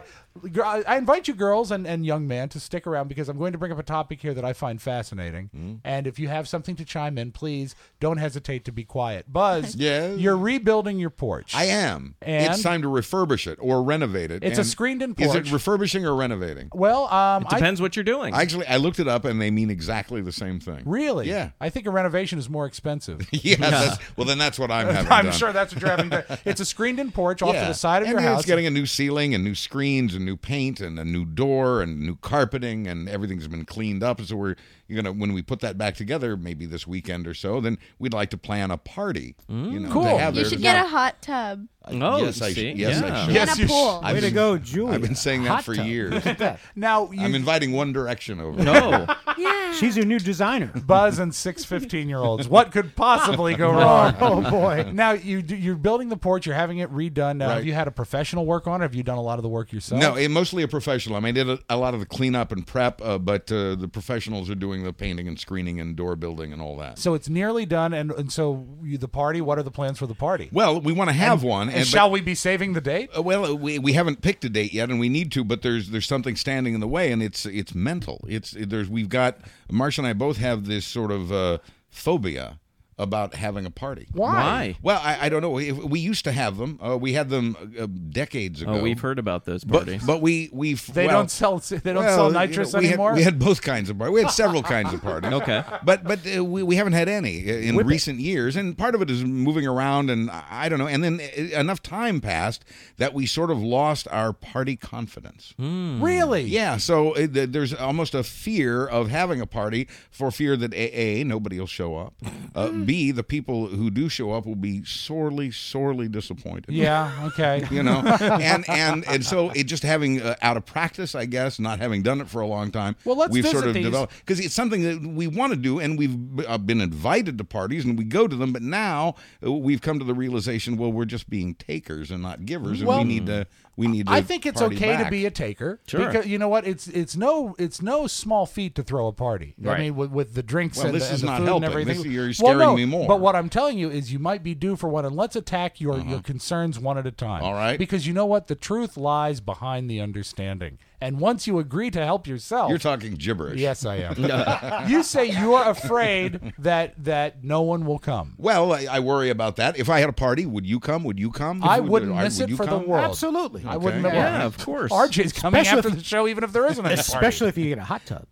I invite you girls and young man to stick around because I'm going to bring up a topic here that I find fascinating. And if you have something to chime in, please don't hesitate to be quiet. Buzz,
Yes?
you're rebuilding your porch.
I am.
And?
It's time to refurbish it or renovate it.
It's a
And
screened-in
Is
porch.
it refurbishing or renovating?
Well,
It depends what you're doing.
Actually, I looked it up, and they mean exactly the same thing.
Really?
Yeah.
I think a renovation is more expensive.
Yeah. Well, then that's what I'm having
I'm
done.
sure that's what you're having done. It's a screened-in porch off to
Yeah.
the side of
And
your
then
house.
It's getting a new ceiling and new screens and new paint and a new door and new carpeting, and everything's been cleaned up. So we're gonna, when we put that back together, maybe this weekend or so, then we'd like to plan a party. You know,
Cool.
to have
You
there.
should get a hot tub.
Oh,
yes, I
see?
should. Yes,
Yeah.
I should.
Yes,
And a
you
pool.
I've
Way to
been-
go, Julia.
I've been saying that
Hot
for
tub.
years.
Look at that.
Now,
I'm inviting One Direction over.
No.
Yeah.
She's your new designer.
Buzz and 6 15-year-olds. What could possibly go wrong? Oh, boy. Now, you're building the porch. You're having it redone. Now,
Right.
have you had a professional work on it? Have you done a lot of the work yourself?
No, mostly a professional. I mean, I did a lot of the cleanup and prep, but the professionals are doing the painting and screening and door building and all that.
So it's nearly done, and so the party, what are the plans for the party?
Well, we want to have one.
And shall we be saving the date?
Well, we haven't picked a date yet, and we need to, but there's something standing in the way, and it's mental. We've got, Marcia and I both have this sort of phobia about having a party.
Why?
Well, I don't know. We used to have them. We had them decades ago.
Oh, we've heard about those parties.
But we've
They don't sell nitrous anymore?
We had both kinds of parties. We had several kinds of parties.
Okay.
But we haven't had any in recent years, and part of it is moving around, and I don't know. And then enough time passed that we sort of lost our party confidence.
Really?
Yeah, so there's almost a fear of having a party for fear that A, nobody will show up. B, the people who do show up will be sorely, sorely disappointed.
Yeah, okay.
You know, and so it just having out of practice, I guess, not having done it for a long time.
Well, let's
we've
visit
sort of
these.
developed, because it's something that we want to do, and we've been invited to parties and we go to them, but now we've come to the realization, well, we're just being takers and not givers, and
Well,
we need to we need to
I think it's
party
okay
back.
to be a taker.
Sure.
Because you know what? It's no small feat to throw a party.
Right.
I mean, with the drinks
Well,
and,
this
the,
is
and the
not
food
helping.
and everything.
This- you're
Well,
scaring
no,
me more.
But what I'm telling you is you might be due for one, and let's attack your concerns one at a time.
All right.
Because you know what? The truth lies behind the understanding. And once you agree to help yourself,
You're talking gibberish.
Yes, I am. You say you're afraid that no one will come.
Well, I worry about that. If I had a party, would you come? Would you come?
I wouldn't miss
would
it
you
for the
come?
world.
Absolutely.
I wouldn't.
Okay.
Yeah, of course.
RJ's coming
Especially
after
if-
the show, even if there isn't a
Especially if you get a hot tub.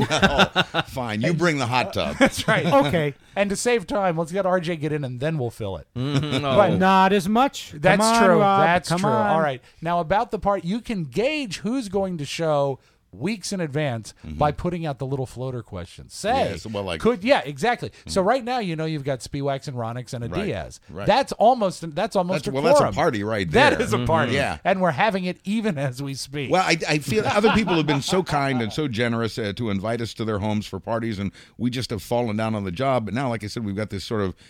Oh, fine. You bring the hot tub.
That's right.
Okay.
And to save time, let's get RJ get in, and then we'll fill it.
But not as much.
That's
Come on,
true.
Rob.
That's
Come
true.
on.
All right. Now about the part, you can gauge who's going to show weeks in advance by putting out the little floater questions. Say,
Yes, well, like-
exactly. So right now, you've got Spiwax and Ronix and a
Right,
Diaz.
right.
That's almost a
That's
quorum.
a party right there.
That is a party.
Yeah.
And we're having it even as we speak.
Well, I feel other people have been so kind and so generous to invite us to their homes for parties, and we just have fallen down on the job. But now, like I said, we've got this sort of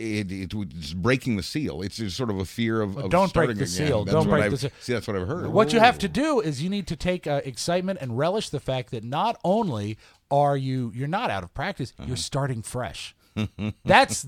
it's breaking the seal. It's just sort of a fear of
don't
starting
break the
again.
seal.
That's
Don't
what
break
I've-
the seal.
See, that's what I've heard.
What you have to do is you need to take excitement and relish the fact that not only are you're not out of practice, you're starting fresh. That's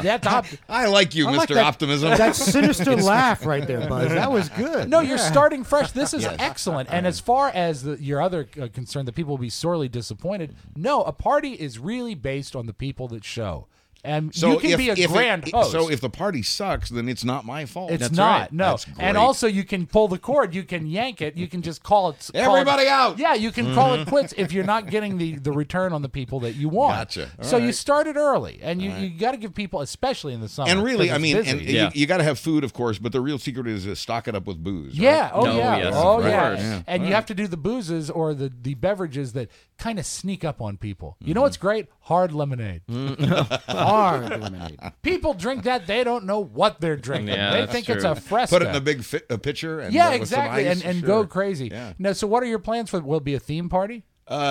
I like you,
I
Mr.
like that-
Optimism.
That sinister laugh right there, Buzz. That was good.
No, you're starting fresh. This is
Yes.
excellent. And as far as your other concern that people will be sorely disappointed, no, a party is really based on the people that show. And
So
you can be a grand host.
So if the party sucks, then it's not my fault.
It's
That's
not,
right.
no.
That's great.
And also, you can pull the cord, you can yank it, you can just call it.
Everybody out!
Yeah, you can call it quits if you're not getting the return on the people that you want.
Gotcha. All
So you
right.
started early, and you got to give people, especially in the summer.
And really,
'cause
I
it's
mean,
busy.
and
Yeah.
you got to have food, of course, but the real secret is stock it up with booze. Right?
Yeah. Oh,
No,
yeah.
yes,
oh,
of
yeah.
course.
Yeah.
And you
All
have to do the boozes or the beverages that kind of sneak up on people. You know what's great? Hard lemonade.
Hard lemonade.
People drink that. They don't know what they're drinking.
Yeah,
they
that's
think it's
true.
a Fresca.
Put it in a big pitcher. And
Yeah,
with some
exactly.
ice,
And
sure.
go crazy.
Yeah.
Now, so what are your plans for? Will it be a theme party?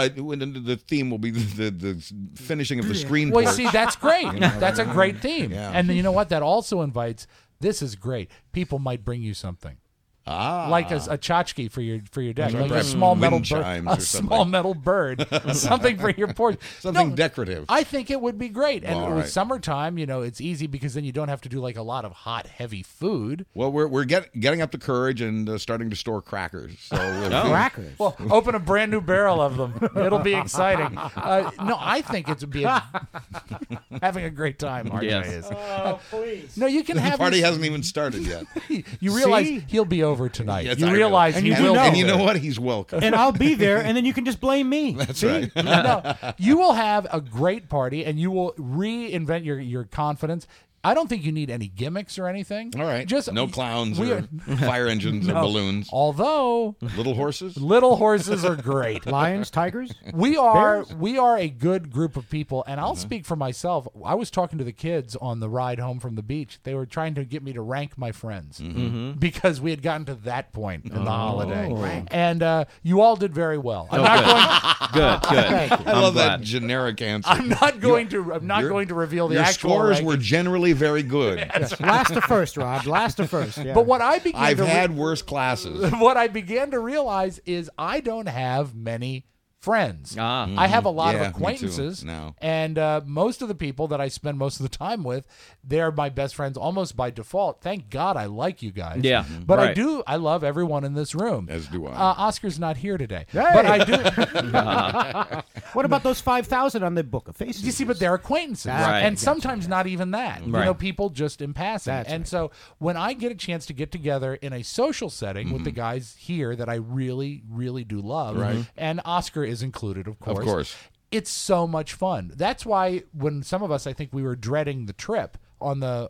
The theme will be the finishing of the screen.
Well, you
porch.
see, that's great. That's a great theme.
Yeah.
And then you know what? That also invites. This is great. People might bring you something. Like a tchotchke for your deck, like a
Perhaps
small metal
wind
bird,
chimes
a
or something.
small metal bird, something for your porch,
Something
No,
decorative.
I think it would be great. And
All
with
right.
summertime, it's easy because then you don't have to do like a lot of hot, heavy food.
Well, we're getting up the courage and starting to store crackers. So
Crackers.
Well, open a brand new barrel of them. It'll be exciting. No, I think it's be having a great time. RJ
Yes.
is.
Oh, please.
No, you can
the
have
party
this-
hasn't even started yet.
You realize
See?
he'll be over tonight.
Yes,
you
I will.
realize
And
he
you
will.
know.
be
And you
there.
know what? He's welcome.
And I'll be there, and then you can just blame me.
That's
See?
right.
No, you will have a great party, and you will reinvent your confidence. I don't think you need any gimmicks or anything.
All right.
Just
no clowns
we
or fire engines or
No.
balloons.
Although
Little horses.
little horses are great.
Lions, tigers.
We are
Bears?
a good group of people, and I'll speak for myself. I was talking to the kids on the ride home from the beach. They were trying to get me to rank my friends because we had gotten to that point in the holiday, and you all did very well. I'm not going.
Good.
I love
glad.
that generic answer.
I'm not going to reveal the
your
actual
scores
ranking.
were generally very good.
Last to first, Rob. Last to first. Yeah.
But what I began
I've
to
had worse classes.
what I began to realize is I don't have many friends.
Ah.
I have a lot
Yeah, me
of
too,
acquaintances
now.
and most of the people that I spend most of the time with, they're my best friends almost by default. Thank God I like you guys.
Yeah,
But
right.
I love everyone in this room.
As do I.
Oscar's not here today.
Hey!
But I do.
What about those 5,000 on the book of faces?
You see, but they're acquaintances,
Right.
and sometimes not even that. You
Right.
know, people just in passing.
That's
and
right.
so when I get a chance to get together in a social setting with the guys here that I really, really do love,
Right.
and Oscar is included, of course.
Of course.
It's so much fun. That's why when some of us, I think we were dreading the trip on the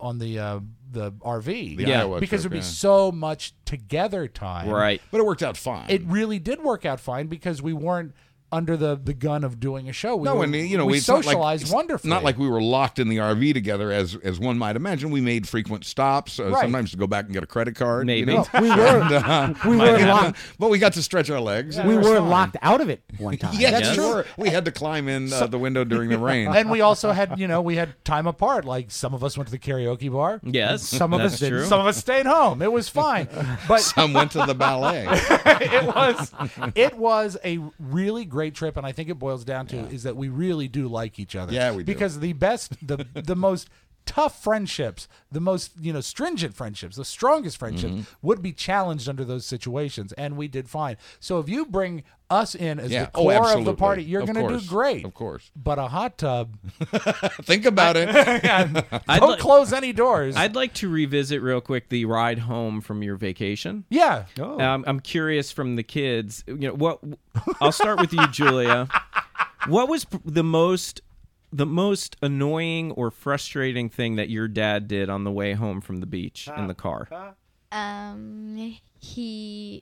RV,
The
Yeah.
Iowa
because
trip,
it'd be
yeah.
so much together time.
Right.
But it worked out fine.
It really did work out fine because we weren't under the gun of doing a show. We
it's
socialized wonderfully.
Not like we were locked in the RV together, as one might imagine. We made frequent stops, sometimes to go back and get a credit card.
Maybe.
We were locked.
But we got to stretch our legs.
Yeah, we were locked out of it one time.
Yes, true. We had to climb in the window during the rain.
And we also had, we had time apart. Like some of us went to the karaoke bar.
Yes,
some of us did.
True.
Some of us stayed home. It was fine. But
some went to the ballet.
It was a really great trip, and I think it boils down to is that we really do like each other.
Yeah, we do.
Because the most tough friendships, the most stringent friendships, the strongest friendships would be challenged under those situations, and we did fine. So if you bring us in as the core of the party, you're going to do great.
Of course.
But a hot tub.
Think about it.
Don't close any doors.
I'd like to revisit real quick the ride home from your vacation.
Yeah.
Oh.
I'm curious from the kids. What? I'll start with you, Julia. What was the most annoying or frustrating thing that your dad did on the way home from the beach in the car?
He.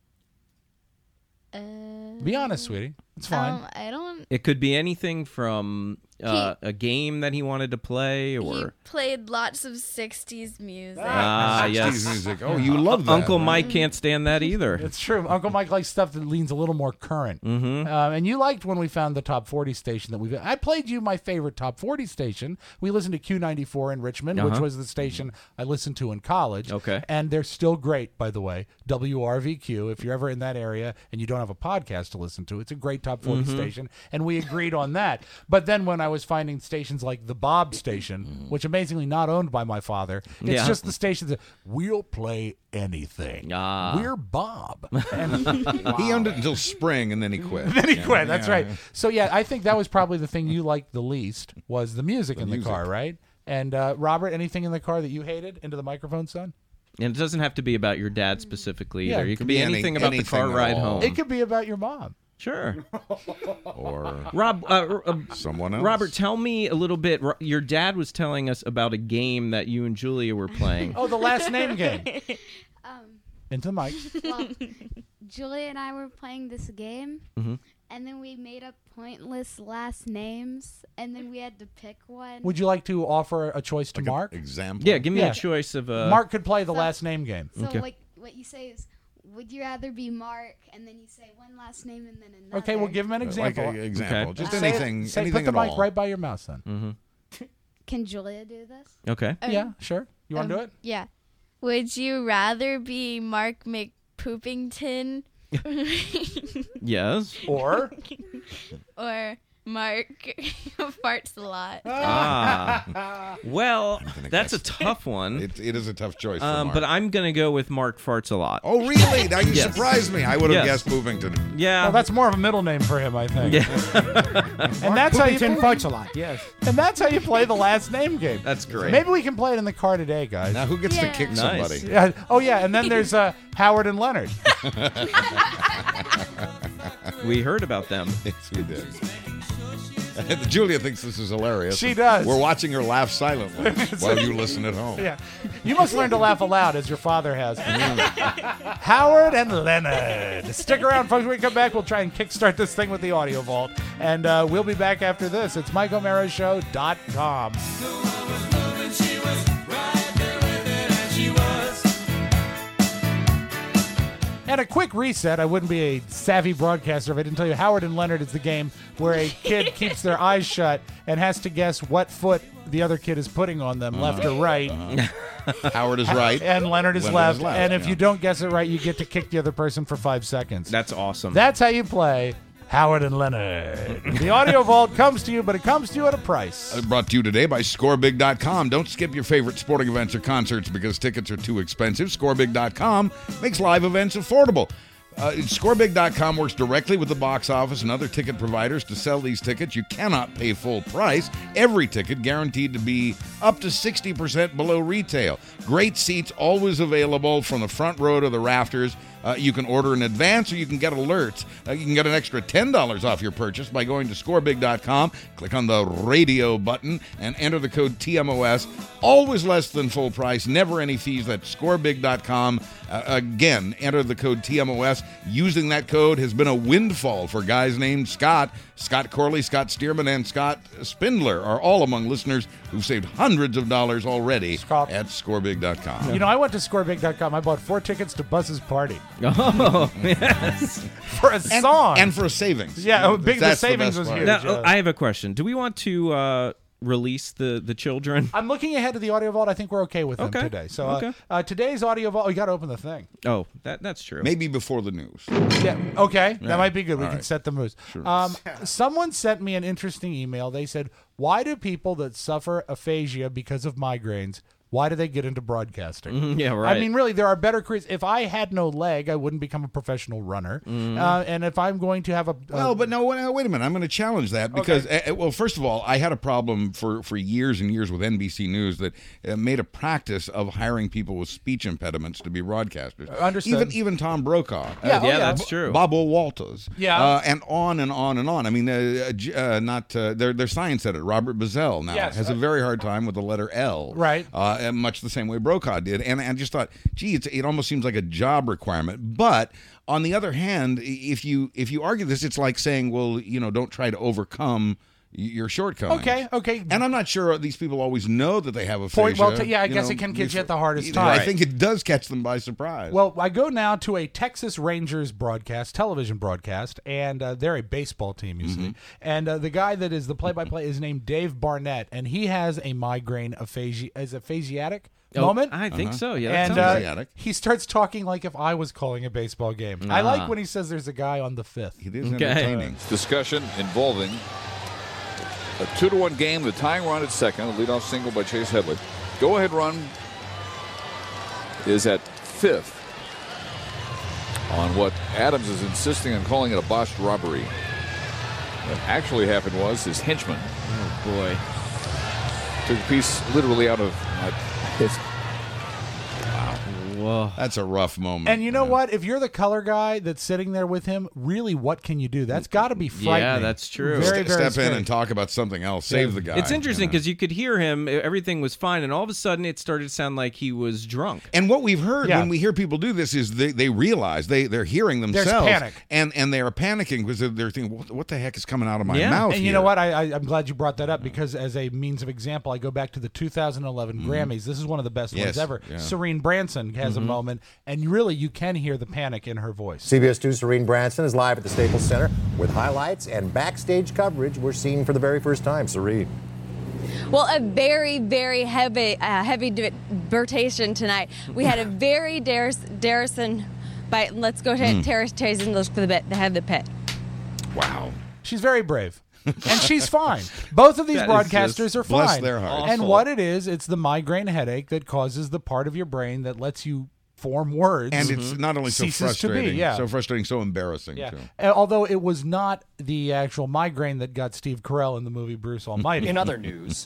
Be honest, sweetie. It's fine.
I don't.
It could be anything from a game that he wanted to play, or
he played lots of 60s music.
Yes.
Music. Oh, you love that.
Uncle Mike can't stand that either.
It's true. Uncle Mike likes stuff that leans a little more current.
Mm-hmm.
And you liked when we found the Top 40 station that I played you my favorite Top 40 station. We listened to Q94 in Richmond, which was the station I listened to in college.
Okay.
And they're still great, by the way. WRVQ, if you're ever in that area and you don't have a podcast to listen to, it's a great Top 40 station. And we agreed on that. But then when I was finding stations like the Bob station, which amazingly not owned by my father, it's just the station that we'll play anything. We're Bob. And
he owned it until spring, and then he quit.
That's right. So yeah, I think that was probably the thing you liked the least was the music in the car, right? And Robert, anything in the car that you hated? Into the microphone, son.
And it doesn't have to be about your dad specifically either.
Yeah,
it could be anything about the car ride home.
It could be about your mom.
Sure.
Or
Rob,
someone else.
Robert, tell me a little bit. Your dad was telling us about a game that you and Julia were playing.
Oh, the last name game. Into the mic.
Well, Julia and I were playing this game, and then we made up pointless last names, and then we had to pick one.
Would you like to offer a choice to Mark?
Example.
Yeah, give me a choice of.
Mark could play the last name game.
So, like, what you say is, would you rather be Mark, and then you say one last name and then another?
Okay, we'll give him an example.
Like example.
Okay.
Just anything.
Say,
anything
put the
at
mic
all.
right by your mouth, son.
Mm-hmm.
Can Julia do this?
Okay.
Yeah, sure. You want to do it?
Yeah. Would you rather be Mark McPoopington?
Yes. Or
Mark farts a lot.
Well, that's a tough one.
It is a tough choice for Mark.
But I'm going to go with Mark farts a lot.
Oh, really? Now you surprised me. I would have guessed Poopington.
Yeah.
Well, that's more of a middle name for him, I think.
Yeah.
And that's how you
farts a lot. Yes.
And that's how you play the last name game.
That's great.
Maybe we can play it in the car today, guys.
Now who gets to kick somebody?
Yeah. Oh yeah, and then there's Howard and Leonard.
We heard about them.
Yes, we did. Julia thinks this is hilarious.
She does.
We're watching her laugh silently while you listen at home.
Yeah. You must learn to laugh aloud as your father has. Howard and Leonard. Stick around, folks. When we come back, we'll try and kickstart this thing with the Audio Vault. And we'll be back after this. It's MikeO'MaraShow.com. And a quick reset. I wouldn't be a savvy broadcaster if I didn't tell you Howard and Leonard is the game where a kid keeps their eyes shut and has to guess what foot the other kid is putting on them, left or right.
Howard is right.
And Leonard is left. And if you don't guess it right, you get to kick the other person for 5 seconds.
That's awesome.
That's how you play Howard and Leonard. The Audio Vault comes to you, but it comes to you at a price.
Brought to you today by ScoreBig.com. Don't skip your favorite sporting events or concerts because tickets are too expensive. ScoreBig.com makes live events affordable. ScoreBig.com works directly with the box office and other ticket providers to sell these tickets. You cannot pay full price. Every ticket guaranteed to be up to 60% below retail. Great seats always available from the front row to the rafters. You can order in advance, or you can get alerts. You can get an extra $10 off your purchase by going to scorebig.com, click on the radio button, and enter the code TMOS. Always less than full price, never any fees. That's scorebig.com. Again, enter the code TMOS. Using that code has been a windfall for guys named Scott. Scott Corley, Scott Stearman, and Scott Spindler are all among listeners who've saved hundreds of dollars already at scorebig.com.
You know, I went to scorebig.com. I bought 4 tickets to Buzz's party.
Oh, yes.
For a song.
And for a savings.
Yeah, the savings was huge.
Now, I have a question. Do we want to release the children?
I'm looking ahead to the audio vault. I think we're okay with them today. So today's audio vault, we got to open the thing.
Oh, that's true.
Maybe before the news.
Yeah. Okay.
Yeah.
That might be good. We
All
can
right.
set the moves.
Sure.
Someone sent me an interesting email. They said, why do people that suffer aphasia because of migraines, why do they get into broadcasting?
Yeah, right.
I mean, really, there are better careers. If I had no leg, I wouldn't become a professional runner. And if I'm going to have a...
Well, but no, wait a minute. I'm going to challenge that because, well, first of all, I had a problem for years and years with NBC News that made a practice of hiring people with speech impediments to be broadcasters.
Understood.
Even Tom Brokaw.
That's true.
Bobo Walters.
Yeah.
And on and on and on. I mean, their science editor, Robert Bazell, now has a very hard time with the letter L.
Right.
And much the same way Brokaw did. And I just thought, gee, it almost seems like a job requirement. But on the other hand, if you argue this, it's like saying, well, don't try to overcome your shortcomings.
Okay.
And I'm not sure these people always know that they have aphasia.
I guess it can catch you at the hardest time.
I think it does catch them by surprise.
Well, I go now to a Texas Rangers television broadcast, and they're a baseball team, you see. And the guy that is the play-by-play is named Dave Barnett, and he has a migraine aphasiatic moment.
I think so, yeah.
And
aphasiatic.
he starts talking like if I was calling a baseball game. I like when he says there's a guy on the fifth.
It is entertaining.
Discussion involving a 2-1 game, the tying run at second, a leadoff single by Chase Headley. Go-ahead run is at fifth on what Adams is insisting on calling it a botched robbery. What actually happened was his henchman took a piece literally out of his...
Whoa.
That's a rough moment.
And you know what? If you're the color guy that's sitting there with him, really, what can you do? That's got to be frightening.
Yeah, that's true.
Very, very
Step
scary.
in and talk about something else. Save the guy.
It's interesting because you could hear him. Everything was fine, and all of a sudden it started to sound like he was drunk.
And what we've heard when we hear people do this is they realize they're hearing themselves.
There's panic.
And they are panicking because they're thinking, what the heck is coming out of my mouth
And
here?
you know what? I'm glad you brought that up because as a means of example, I go back to the 2011 Grammys. This is one of the best ones ever.
Yeah.
Serene Branson has a moment, and you can hear the panic in her voice.
CBS 2's Serene Branson is live at the Staples Center with highlights and backstage coverage we're seeing for the very first time. Serene.
Well, a very, very heavy debatation tonight. We had a very Darrison bite. Let's go to Terrace and look for the bit. They have the pit.
Wow.
She's very brave. And she's fine. Both of these broadcasters are fine.
Bless their hearts.
And what it is, it's the migraine headache that causes the part of your brain that lets you form words.
And it's not only so
ceases
frustrating,
to be,
so frustrating, so embarrassing.
Yeah.
Too.
Although it was not the actual migraine that got Steve Carell in the movie Bruce Almighty.
In other news.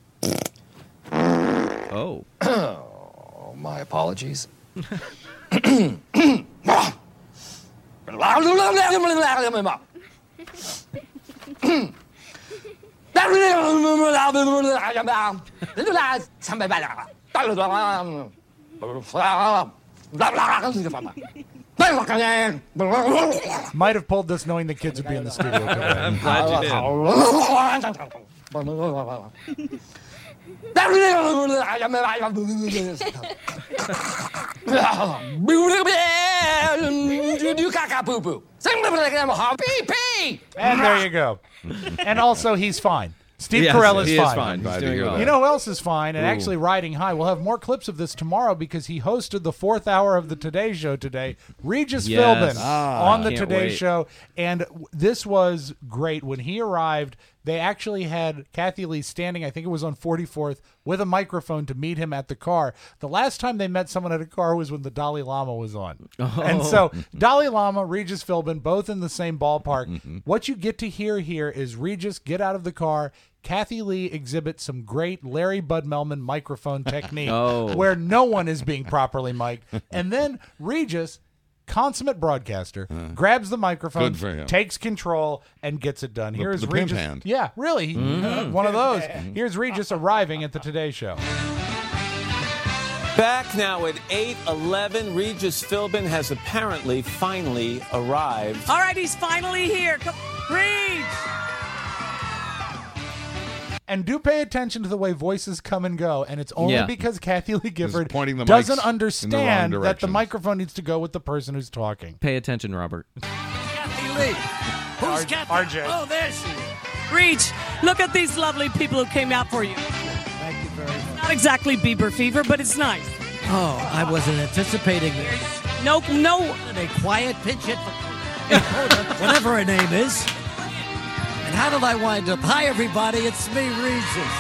Oh,
my apologies.
Might have pulled this knowing the kids would be in the studio today.
I'm glad you did.
And there you go. And also, he's fine. Steve
Yes,
Carell is
he
fine.
is fine. He's doing well.
You know who else is fine and actually riding high? We'll have more clips of this tomorrow because he hosted the 4th hour of the Today Show today. Regis Philbin on the Today Show. And this was great. When he arrived, they actually had Kathy Lee standing, I think it was on 44th, with a microphone to meet him at the car. The last time they met someone at a car was when the Dalai Lama was on.
Oh.
And so Dalai Lama, Regis Philbin, both in the same ballpark. What you get to hear here is Regis get out of the car. Kathy Lee exhibits some great Larry Bud Melman microphone technique where no one is being properly mic'd. And then Regis consummate broadcaster, grabs the microphone,
Good for him.
takes control, and gets it done. Here's
the pimp
Regis.
hand.
Yeah, really. One of those. Here's Regis arriving at the Today Show.
Back now at 8:11, Regis Philbin has apparently finally arrived.
All right, he's finally here. Come, Reg!
And do pay attention to the way voices come and go. And it's only because Kathy Lee Gifford
pointing the
doesn't
mics in the wrong
understand that the
directions.
microphone needs to go with the person who's talking.
Pay attention, Robert.
Kathy Lee. Who's Kathy?
RJ.
Oh, there she is. Reg, look at these lovely people who came out for you.
Thank you very much.
Not exactly Bieber fever, but it's nice.
Oh, I wasn't anticipating this.
No.
A quiet pinch hit. Whatever her name is. And how did I wind up? Hi, everybody. It's me, Regis.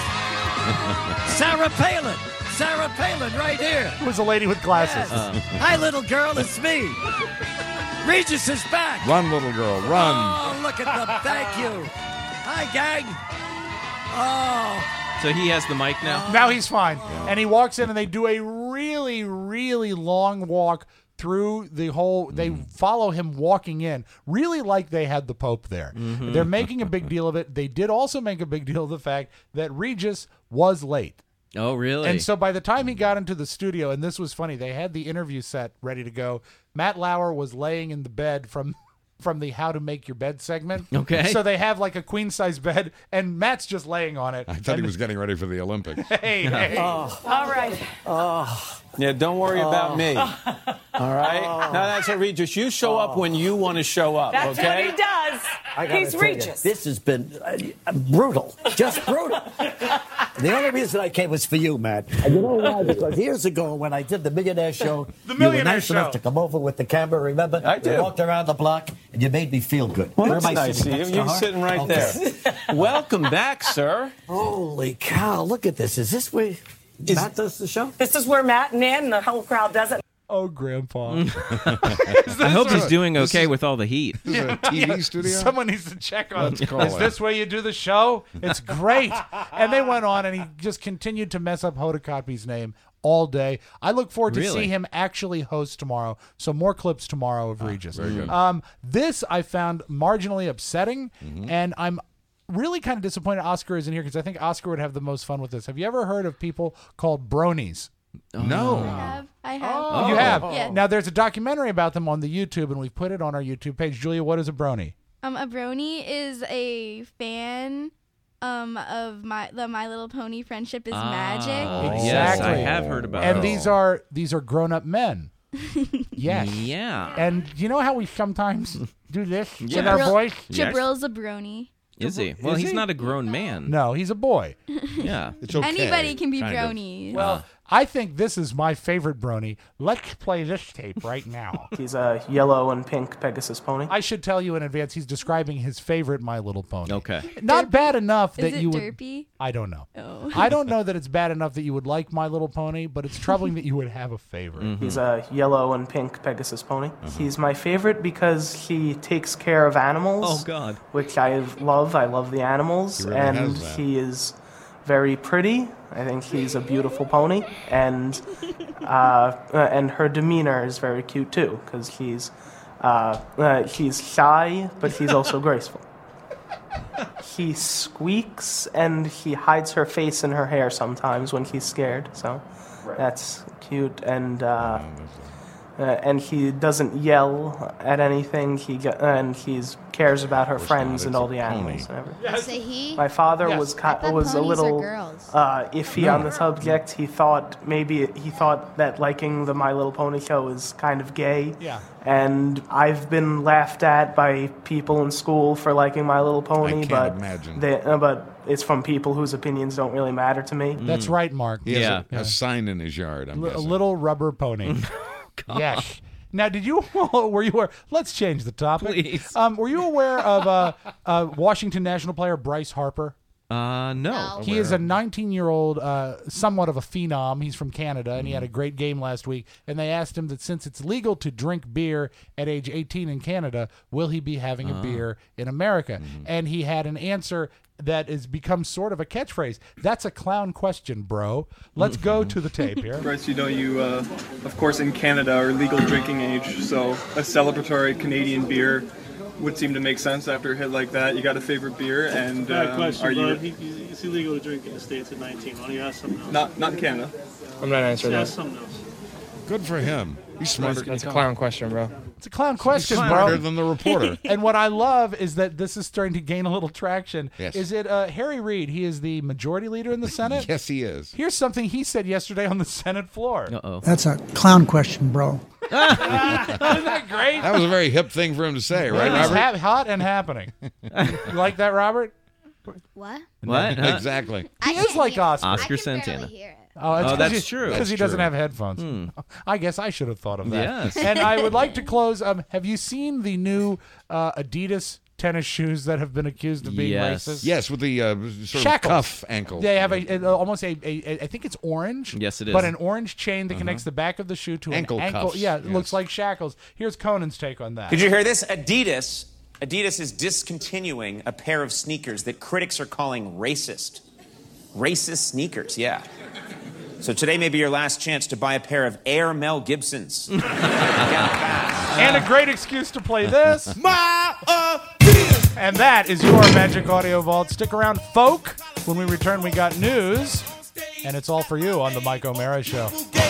Sarah Palin. Sarah Palin right here.
Who was a lady with glasses?
Yes. Hi, little girl. It's me. Regis is back.
Run, little girl, run.
Oh, look at the thank you. Hi, gang. Oh.
So he has the mic now?
Now he's fine. And he walks in and they do a really, really long walk through the whole. They follow him walking in, really like they had the Pope there. They're making a big deal of it. They did also make a big deal of the fact that Regis was late.
Oh, really?
And so by the time he got into the studio, and this was funny, they had the interview set ready to go. Matt Lauer was laying in the bed from the How to Make Your Bed segment.
Okay.
So they have like a queen-size bed, and Matt's just laying on it.
I thought he was getting ready for the Olympics.
Hey.
All right.
Yeah, don't worry about me. All right? Now, that's a Regis. You show up when you want to show up,
That's
okay?
what he does. He's Regis.
This has been brutal. Just brutal. The only reason I came was for you, Matt. And you know why? Because years ago, when I did the Millionaire Show, you were nice enough to come over with the camera, remember?
I did.
You walked around the block, and you made me feel good.
Well,
Where
that's
am I
nice
sitting
of you.
next to
You're
her?
sitting right
Okay.
there. Welcome back, sir.
Holy cow, look at this. Is this where Matt does the show?
This is where Matt and Ann and the whole crowd does it.
Oh, Grandpa.
I hope he's doing okay with all the heat.
This is a TV studio?
Someone needs to check on
Let's
it.
call
Is
it.
this where you do the show? It's great. And they went on, and he just continued to mess up Hoda Kotb's name all day. I look forward to
Really?
see him actually host tomorrow. So more clips tomorrow of Regis.
Very good.
This I found marginally upsetting, and I'm really kind of disappointed Oscar isn't here because I think Oscar would have the most fun with this. Have you ever heard of people called bronies?
No.
I have.
Oh, you have?
Yeah.
Now, there's a documentary about them on the YouTube, and we've put it on our YouTube page. Julia, what is a brony?
A brony is a fan of My Little Pony Friendship is Magic.
Yes,
Exactly.
I have heard about
And
those.
these are grown-up men. Yes.
Yeah.
And you know how we sometimes do this
Yeah.
with our voice?
Jabril's a brony.
Is he? Well, he's not a grown man.
No, he's a boy.
Yeah.
It's okay.
Anybody can be
kind of.
bronies.
Well, I think this is my favorite brony. Let's play this tape right now.
He's a yellow and pink Pegasus pony.
I should tell you in advance, he's describing his favorite My Little Pony.
Okay.
Not bad enough that
Is it
you would...
derpy?
I don't know.
Oh.
I don't know that it's bad enough that you would like My Little Pony, but it's troubling that you would have a favorite.
He's a yellow and pink Pegasus pony. He's my favorite because he takes care of animals.
Oh, God.
Which I love. I love the animals.
He really
and
has that.
he is very pretty. I think he's a beautiful pony. And her demeanor is very cute, too, because he's shy, but he's also graceful. He squeaks and he hides her face in her hair sometimes when he's scared. So that's cute. And he doesn't yell at anything. He cares about her friends and all the animals and everything.
Yes. Say he?
My father
Yes.
was
I thought
a
ponies
little
are girls.
iffy on the subject. He thought that liking the My Little Pony show is kind of gay.
Yeah.
And I've been laughed at by people in school for liking My Little Pony,
can't imagine.
but it's from people whose opinions don't really matter to me.
That's right, Mark.
He has a sign in his yard. I'm
A
guessing.
little rubber pony. Yes. Now, were you aware? Let's change the topic.
Please.
Were you aware of Washington National player Bryce Harper?
No.
He is a 19-year-old, somewhat of a phenom. He's from Canada, and he had a great game last week. And they asked him that since it's legal to drink beer at age 18 in Canada, will he be having a beer in America? And he had an answer that has become sort of a catchphrase. That's a clown question, bro. Let's go to the tape here.
Bryce, you, of course, in Canada are legal drinking age, so a celebratory Canadian beer would seem to make sense after a hit like that. You got a favorite beer, and
question,
are you?
It's illegal to drink in the States at 19. Why don't you ask something else?
Not in Canada.
I'm not answering that. Ask something else.
Good for him. He's smart.
That's a clown question, bro.
It's a clown question, bro.
Smarter than the reporter.
And what I love is that this is starting to gain a little traction.
Yes.
Is it Harry Reid? He is the majority leader in the Senate?
Yes, he is.
Here's something he said yesterday on the Senate floor.
Uh-oh.
That's a clown question, bro.
Isn't that great?
That was a very hip thing for him to say, right,
It's
Robert?
hot and happening. You like that, Robert?
What?
What?
Exactly.
He is like Oscar.
Oscar Santana.
Oh,
that's true.
Because he doesn't have headphones. I guess I should have thought of that.
Yes.
And I would like to close. Have you seen the new Adidas tennis shoes that have been accused of being racist?
Yes, with the sort
Shackles.
of cuff ankle.
They have almost I think it's orange.
Yes, it is.
But an orange chain that connects the back of the shoe to
Ankle
an ankle.
cuffs,
Yeah, it
yes.
looks like shackles. Here's Conan's take on that.
Did you hear this? Adidas is discontinuing a pair of sneakers that critics are calling racist. Racist sneakers, yeah. So today may be your last chance to buy a pair of Air Mel Gibsons.
And a great excuse to play this. And that is your Magic Audio Vault. Stick around, folk. When we return, we got news. And it's all for you on the Mike O'Mara Show.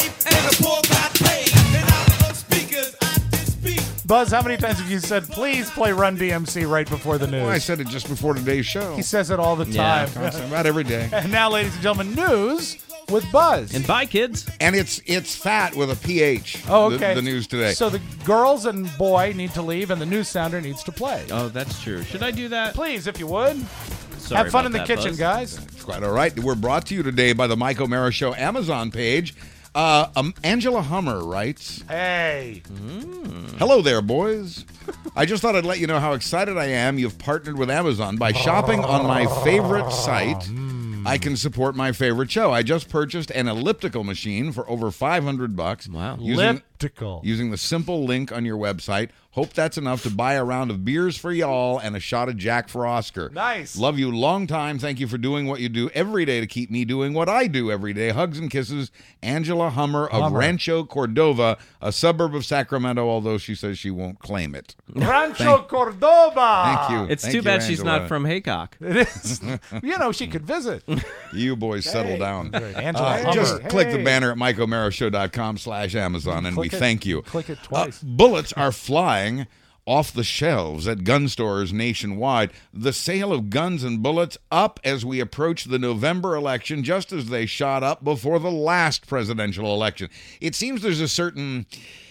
Buzz, how many times have you said, please play Run DMC right before the news?
Well, I said it just before today's show.
He says it all the time.
About every day.
And now, ladies and gentlemen, news with Buzz.
And bye, kids.
And it's fat with a PH.
Oh, okay.
The news today.
So the girls and boy need to leave, and the news sounder needs to play.
Oh, that's true. Should I do that?
Please, if you would.
Sorry
Have fun
about
in the
that,
kitchen,
Buzz.
guys.
It's quite all right. We're brought to you today by the Mike O'Mara Show Amazon page. Angela Hummer writes,
Hey.
Hello there, boys. I just thought I'd let you know how excited I am you've partnered with Amazon. By shopping on my favorite site, I can support my favorite show. I just purchased an elliptical machine for over $500.
Wow.
Elliptical.
Using the simple link on your website. Hope that's enough to buy a round of beers for y'all and a shot of Jack for Oscar.
Nice.
Love you long time. Thank you for doing what you do every day to keep me doing what I do every day. Hugs and kisses, Angela Hummer of Rancho Cordova, a suburb of Sacramento, although she says she won't claim it.
Rancho Cordova.
Thank you.
It's
Thank
too
you,
bad she's
Angela.
not from Haycock.
It is. She could visit.
You boys settle down.
Angela Hummer.
Just click the banner at MikeO'MaraShow.com/Amazon, and we thank you.
Click it twice.
Bullets are flying off the shelves at gun stores nationwide. The sale of guns and bullets up as we approach the November election, just as they shot up before the last presidential election. It seems there's a certain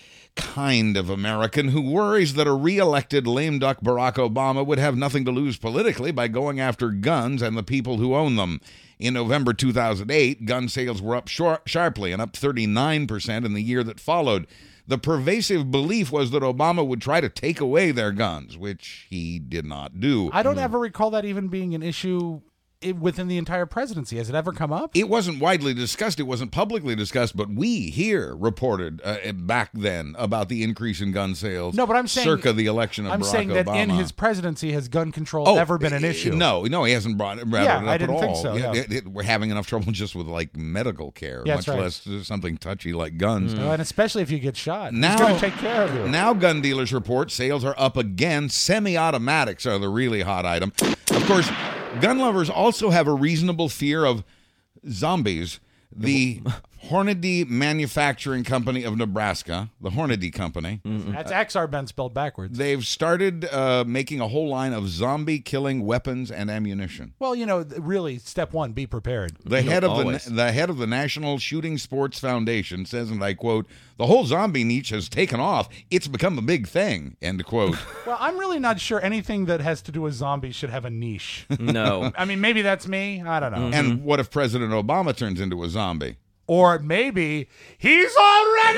kind of American who worries that a re-elected lame duck Barack Obama would have nothing to lose politically by going after guns and the people who own them. In November 2008, gun sales were up sharply and up 39% in the year that followed. The pervasive belief was that Obama would try to take away their guns, which he did not do.
I don't ever recall that even being an issue within the entire presidency. Has it ever come up?
It wasn't widely discussed. It wasn't publicly discussed, but we here reported back then about the increase in gun sales.
No, but I'm saying
circa the election of
I'm
Barack
saying that
Obama.
in his presidency, has gun control ever been an issue?
No, he hasn't brought it up
I didn't
at all.
think so. Yeah.
We're having enough trouble just with like medical care,
Yeah,
much
that's right.
less something touchy like guns.
And especially if you get shot.
Now,
He's going to take care of you.
Now gun dealers report sales are up again. Semi-automatics are the really hot item. Of course, gun lovers also have a reasonable fear of zombies. The Hornady Manufacturing Company of Nebraska, the Hornady Company.
That's XR-Ben spelled backwards.
They've started making a whole line of zombie-killing weapons and ammunition.
Well, really, step one, be prepared.
The head of the National Shooting Sports Foundation says, and I quote, "The whole zombie niche has taken off. It's become a big thing," end quote.
Well, I'm really not sure anything that has to do with zombies should have a niche.
No.
I mean, maybe that's me. I don't know.
And what if President Obama turns into a zombie?
Or maybe he's already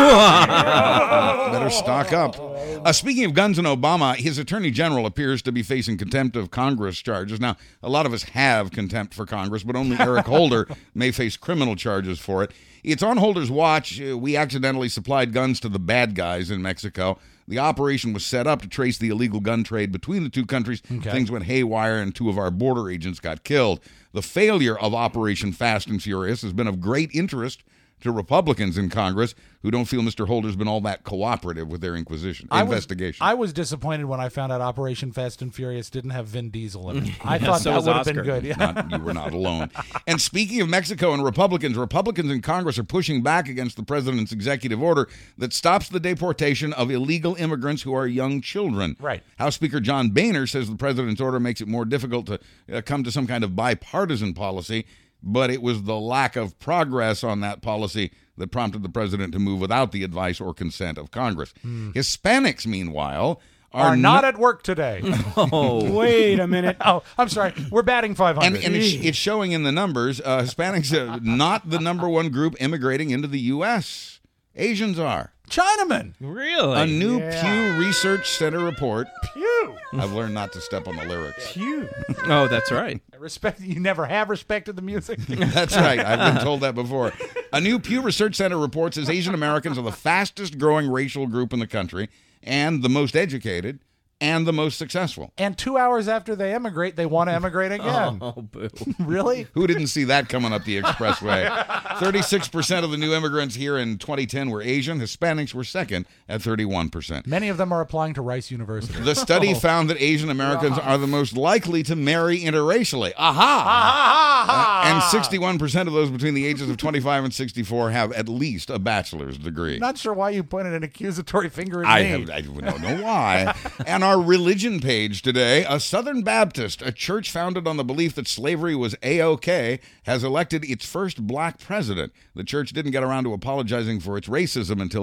Better stock up. Speaking of guns and Obama, his attorney general appears to be facing contempt of Congress charges. Now, a lot of us have contempt for Congress, but only Eric Holder may face criminal charges for it. It's on Holder's watch. We accidentally supplied guns to the bad guys in Mexico. The operation was set up to trace the illegal gun trade between the two countries.
Okay.
Things went haywire, and 2 of our border agents got killed. The failure of Operation Fast and Furious has been of great interest to Republicans in Congress who don't feel Mr. Holder's been all that cooperative with their investigation.
I was disappointed when I found out Operation Fast and Furious didn't have Vin Diesel in it. I thought that would have been good. Yeah.
You were not alone. And speaking of Mexico and Republicans in Congress are pushing back against the president's executive order that stops the deportation of illegal immigrants who are young children.
Right.
House Speaker John Boehner says the president's order makes it more difficult to come to some kind of bipartisan policy, but it was the lack of progress on that policy that prompted the president to move without the advice or consent of Congress. Hispanics, meanwhile,
are not at work today.
Oh.
Wait a minute.
Oh, I'm sorry. We're batting 500.
And it's showing in the numbers. Hispanics are not the number one group immigrating into the U.S. Asians are.
Chinaman.
Really?
A new Pew Research Center report.
Pew.
I've learned not to step on the lyrics.
Pew.
Oh, that's right.
You never have respected the music.
That's right. I've been told that before. A new Pew Research Center report says Asian Americans are the fastest growing racial group in the country and the most educated and the most successful.
And 2 hours after they emigrate, they want to emigrate again.
Oh, boo.
Really?
Who didn't see that coming up the expressway? 36% of the new immigrants here in 2010 were Asian. Hispanics were second at 31%.
Many of them are applying to Rice University.
The study found that Asian Americans are the most likely to marry interracially. Aha! And 61% of those between the ages of 25 and 64 have at least a bachelor's degree.
Not sure why you pointed an accusatory finger at me.
I don't know why. And our religion page today, a Southern Baptist, a church founded on the belief that slavery was A-OK, has elected its first black president. The church didn't get around to apologizing for its racism until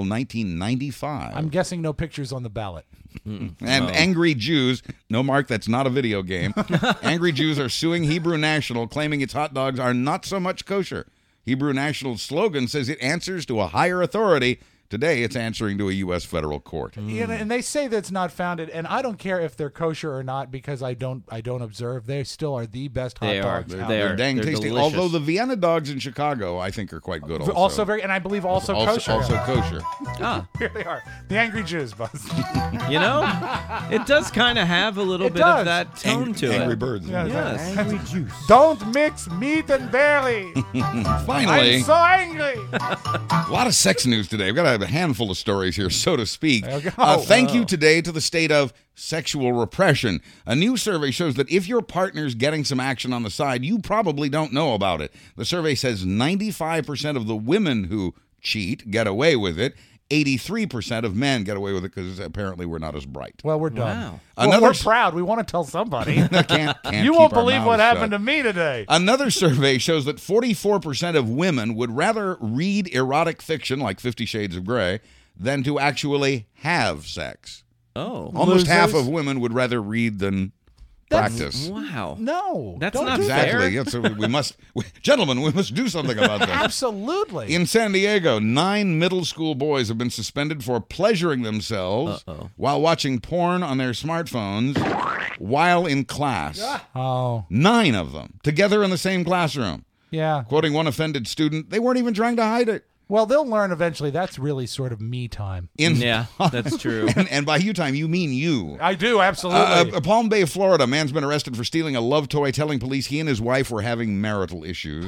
1995.
I'm guessing no pictures on the ballot.
And angry Jews, no, Mark, that's not a video game. Angry Jews are suing Hebrew National, claiming its hot dogs are not so much kosher. Hebrew National's slogan says it answers to a higher authority. Today, it's answering to a U.S. federal court.
Yeah, and they say that's not founded, and I don't care if they're kosher or not because I don't observe. They still are the best hot dogs.
They're dang tasty.
Delicious.
Although the Vienna dogs in Chicago, I think, are quite good. Also
very, and I believe also kosher.
Also kosher.
Ah.
Here they are, the Angry Jews, Buzz.
You know, it does kind of have a little bit of that tone to it.
Angry Birds.
Yes.
Angry juice.
Don't mix meat and barley.
Finally,
I'm so angry.
a lot of sex news today. We've got a handful of stories here, so to speak.
go.
Thank you today to the state of sexual repression. A new survey shows that if your partner's getting some action on the side, you probably don't know about it. The survey says 95% of the women who cheat get away with it. 83% of men get away with it because apparently we're not as bright.
Well, we're done.
Wow.
Well, we're proud. We want to tell somebody.
Can't
you
keep
won't
our
believe what
mouths
happened
shut.
to me today.
Another survey shows that 44% of women would rather read erotic fiction like 50 Shades of Grey than to actually have sex.
Oh.
Almost half
Losers.
of women would rather read than practice.
Wow.
No,
That's
don't
not
do
Exactly.
that.
Yeah, so gentlemen, we must do something about this.
Absolutely.
In San Diego, 9 middle school boys have been suspended for pleasuring themselves while watching porn on their smartphones while in class.
Oh,
9 of them, together in the same classroom.
yeah.
Quoting one offended student, they weren't even trying to hide it.
Well, they'll learn eventually. That's really sort of me time.
Yeah, that's true.
And by you time, you mean you.
I do, absolutely.
Palm Bay, Florida, a man's been arrested for stealing a love toy, telling police he and his wife were having marital issues.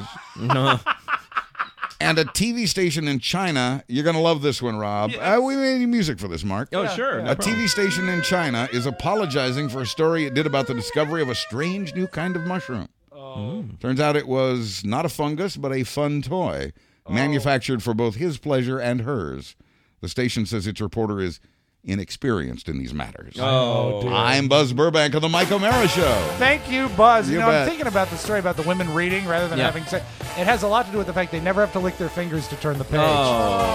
And a TV station in China, you're going to love this one, Rob.
Yes.
We made music for this, Mark.
Oh, sure.
A TV station in China is apologizing for a story it did about the discovery of a strange new kind of mushroom. Turns out it was not a fungus, but a fun toy, manufactured for both his pleasure and hers. The station says its reporter is inexperienced in these matters.
Oh, dear.
I'm Buzz Burbank of the Mike O'Mara Show.
Thank you, Buzz.
You
I'm
bet.
thinking about the story about the women reading rather than having sex. It has a lot to do with the fact they never have to lick their fingers to turn the page.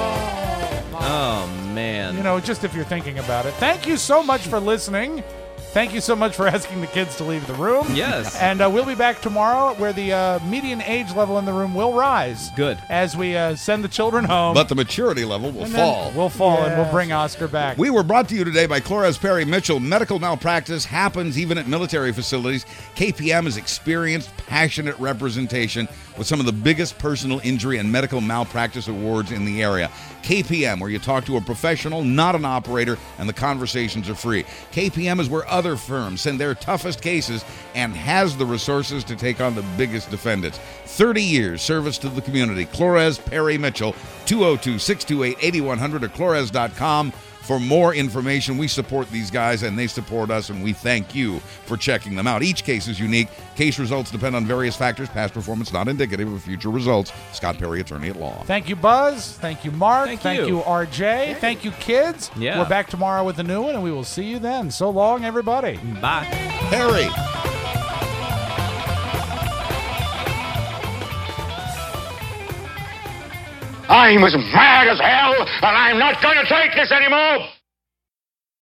Oh, man.
You know, just if you're thinking about it. Thank you so much for listening. Thank you so much for asking the kids to leave the room.
Yes.
And we'll be back tomorrow where the median age level in the room will rise.
Good.
As we send the children home.
But the maturity level will fall.
We'll fall, and we'll bring Oscar back.
We were brought to you today by Clores Perry Mitchell. Medical malpractice happens even at military facilities. KPM is experienced, passionate representation with some of the biggest personal injury and medical malpractice awards in the area. KPM, where you talk to a professional, not an operator, and the conversations are free. KPM is where other firms send their toughest cases and has the resources to take on the biggest defendants. 30 years service to the community. Clores Perry Mitchell, 202-628-8100 or clores.com. For more information, we support these guys and they support us, and we thank you for checking them out. Each case is unique. Case results depend on various factors. Past performance not indicative of future results. Scott Perry, attorney at law.
Thank you, Buzz. Thank you, Mark.
Thank you.
RJ. Thank you, kids.
Yeah.
We're back tomorrow with a new one, and we will see you then. So long, everybody.
Bye.
Perry.
I'm as mad as hell, and I'm not going to take this anymore!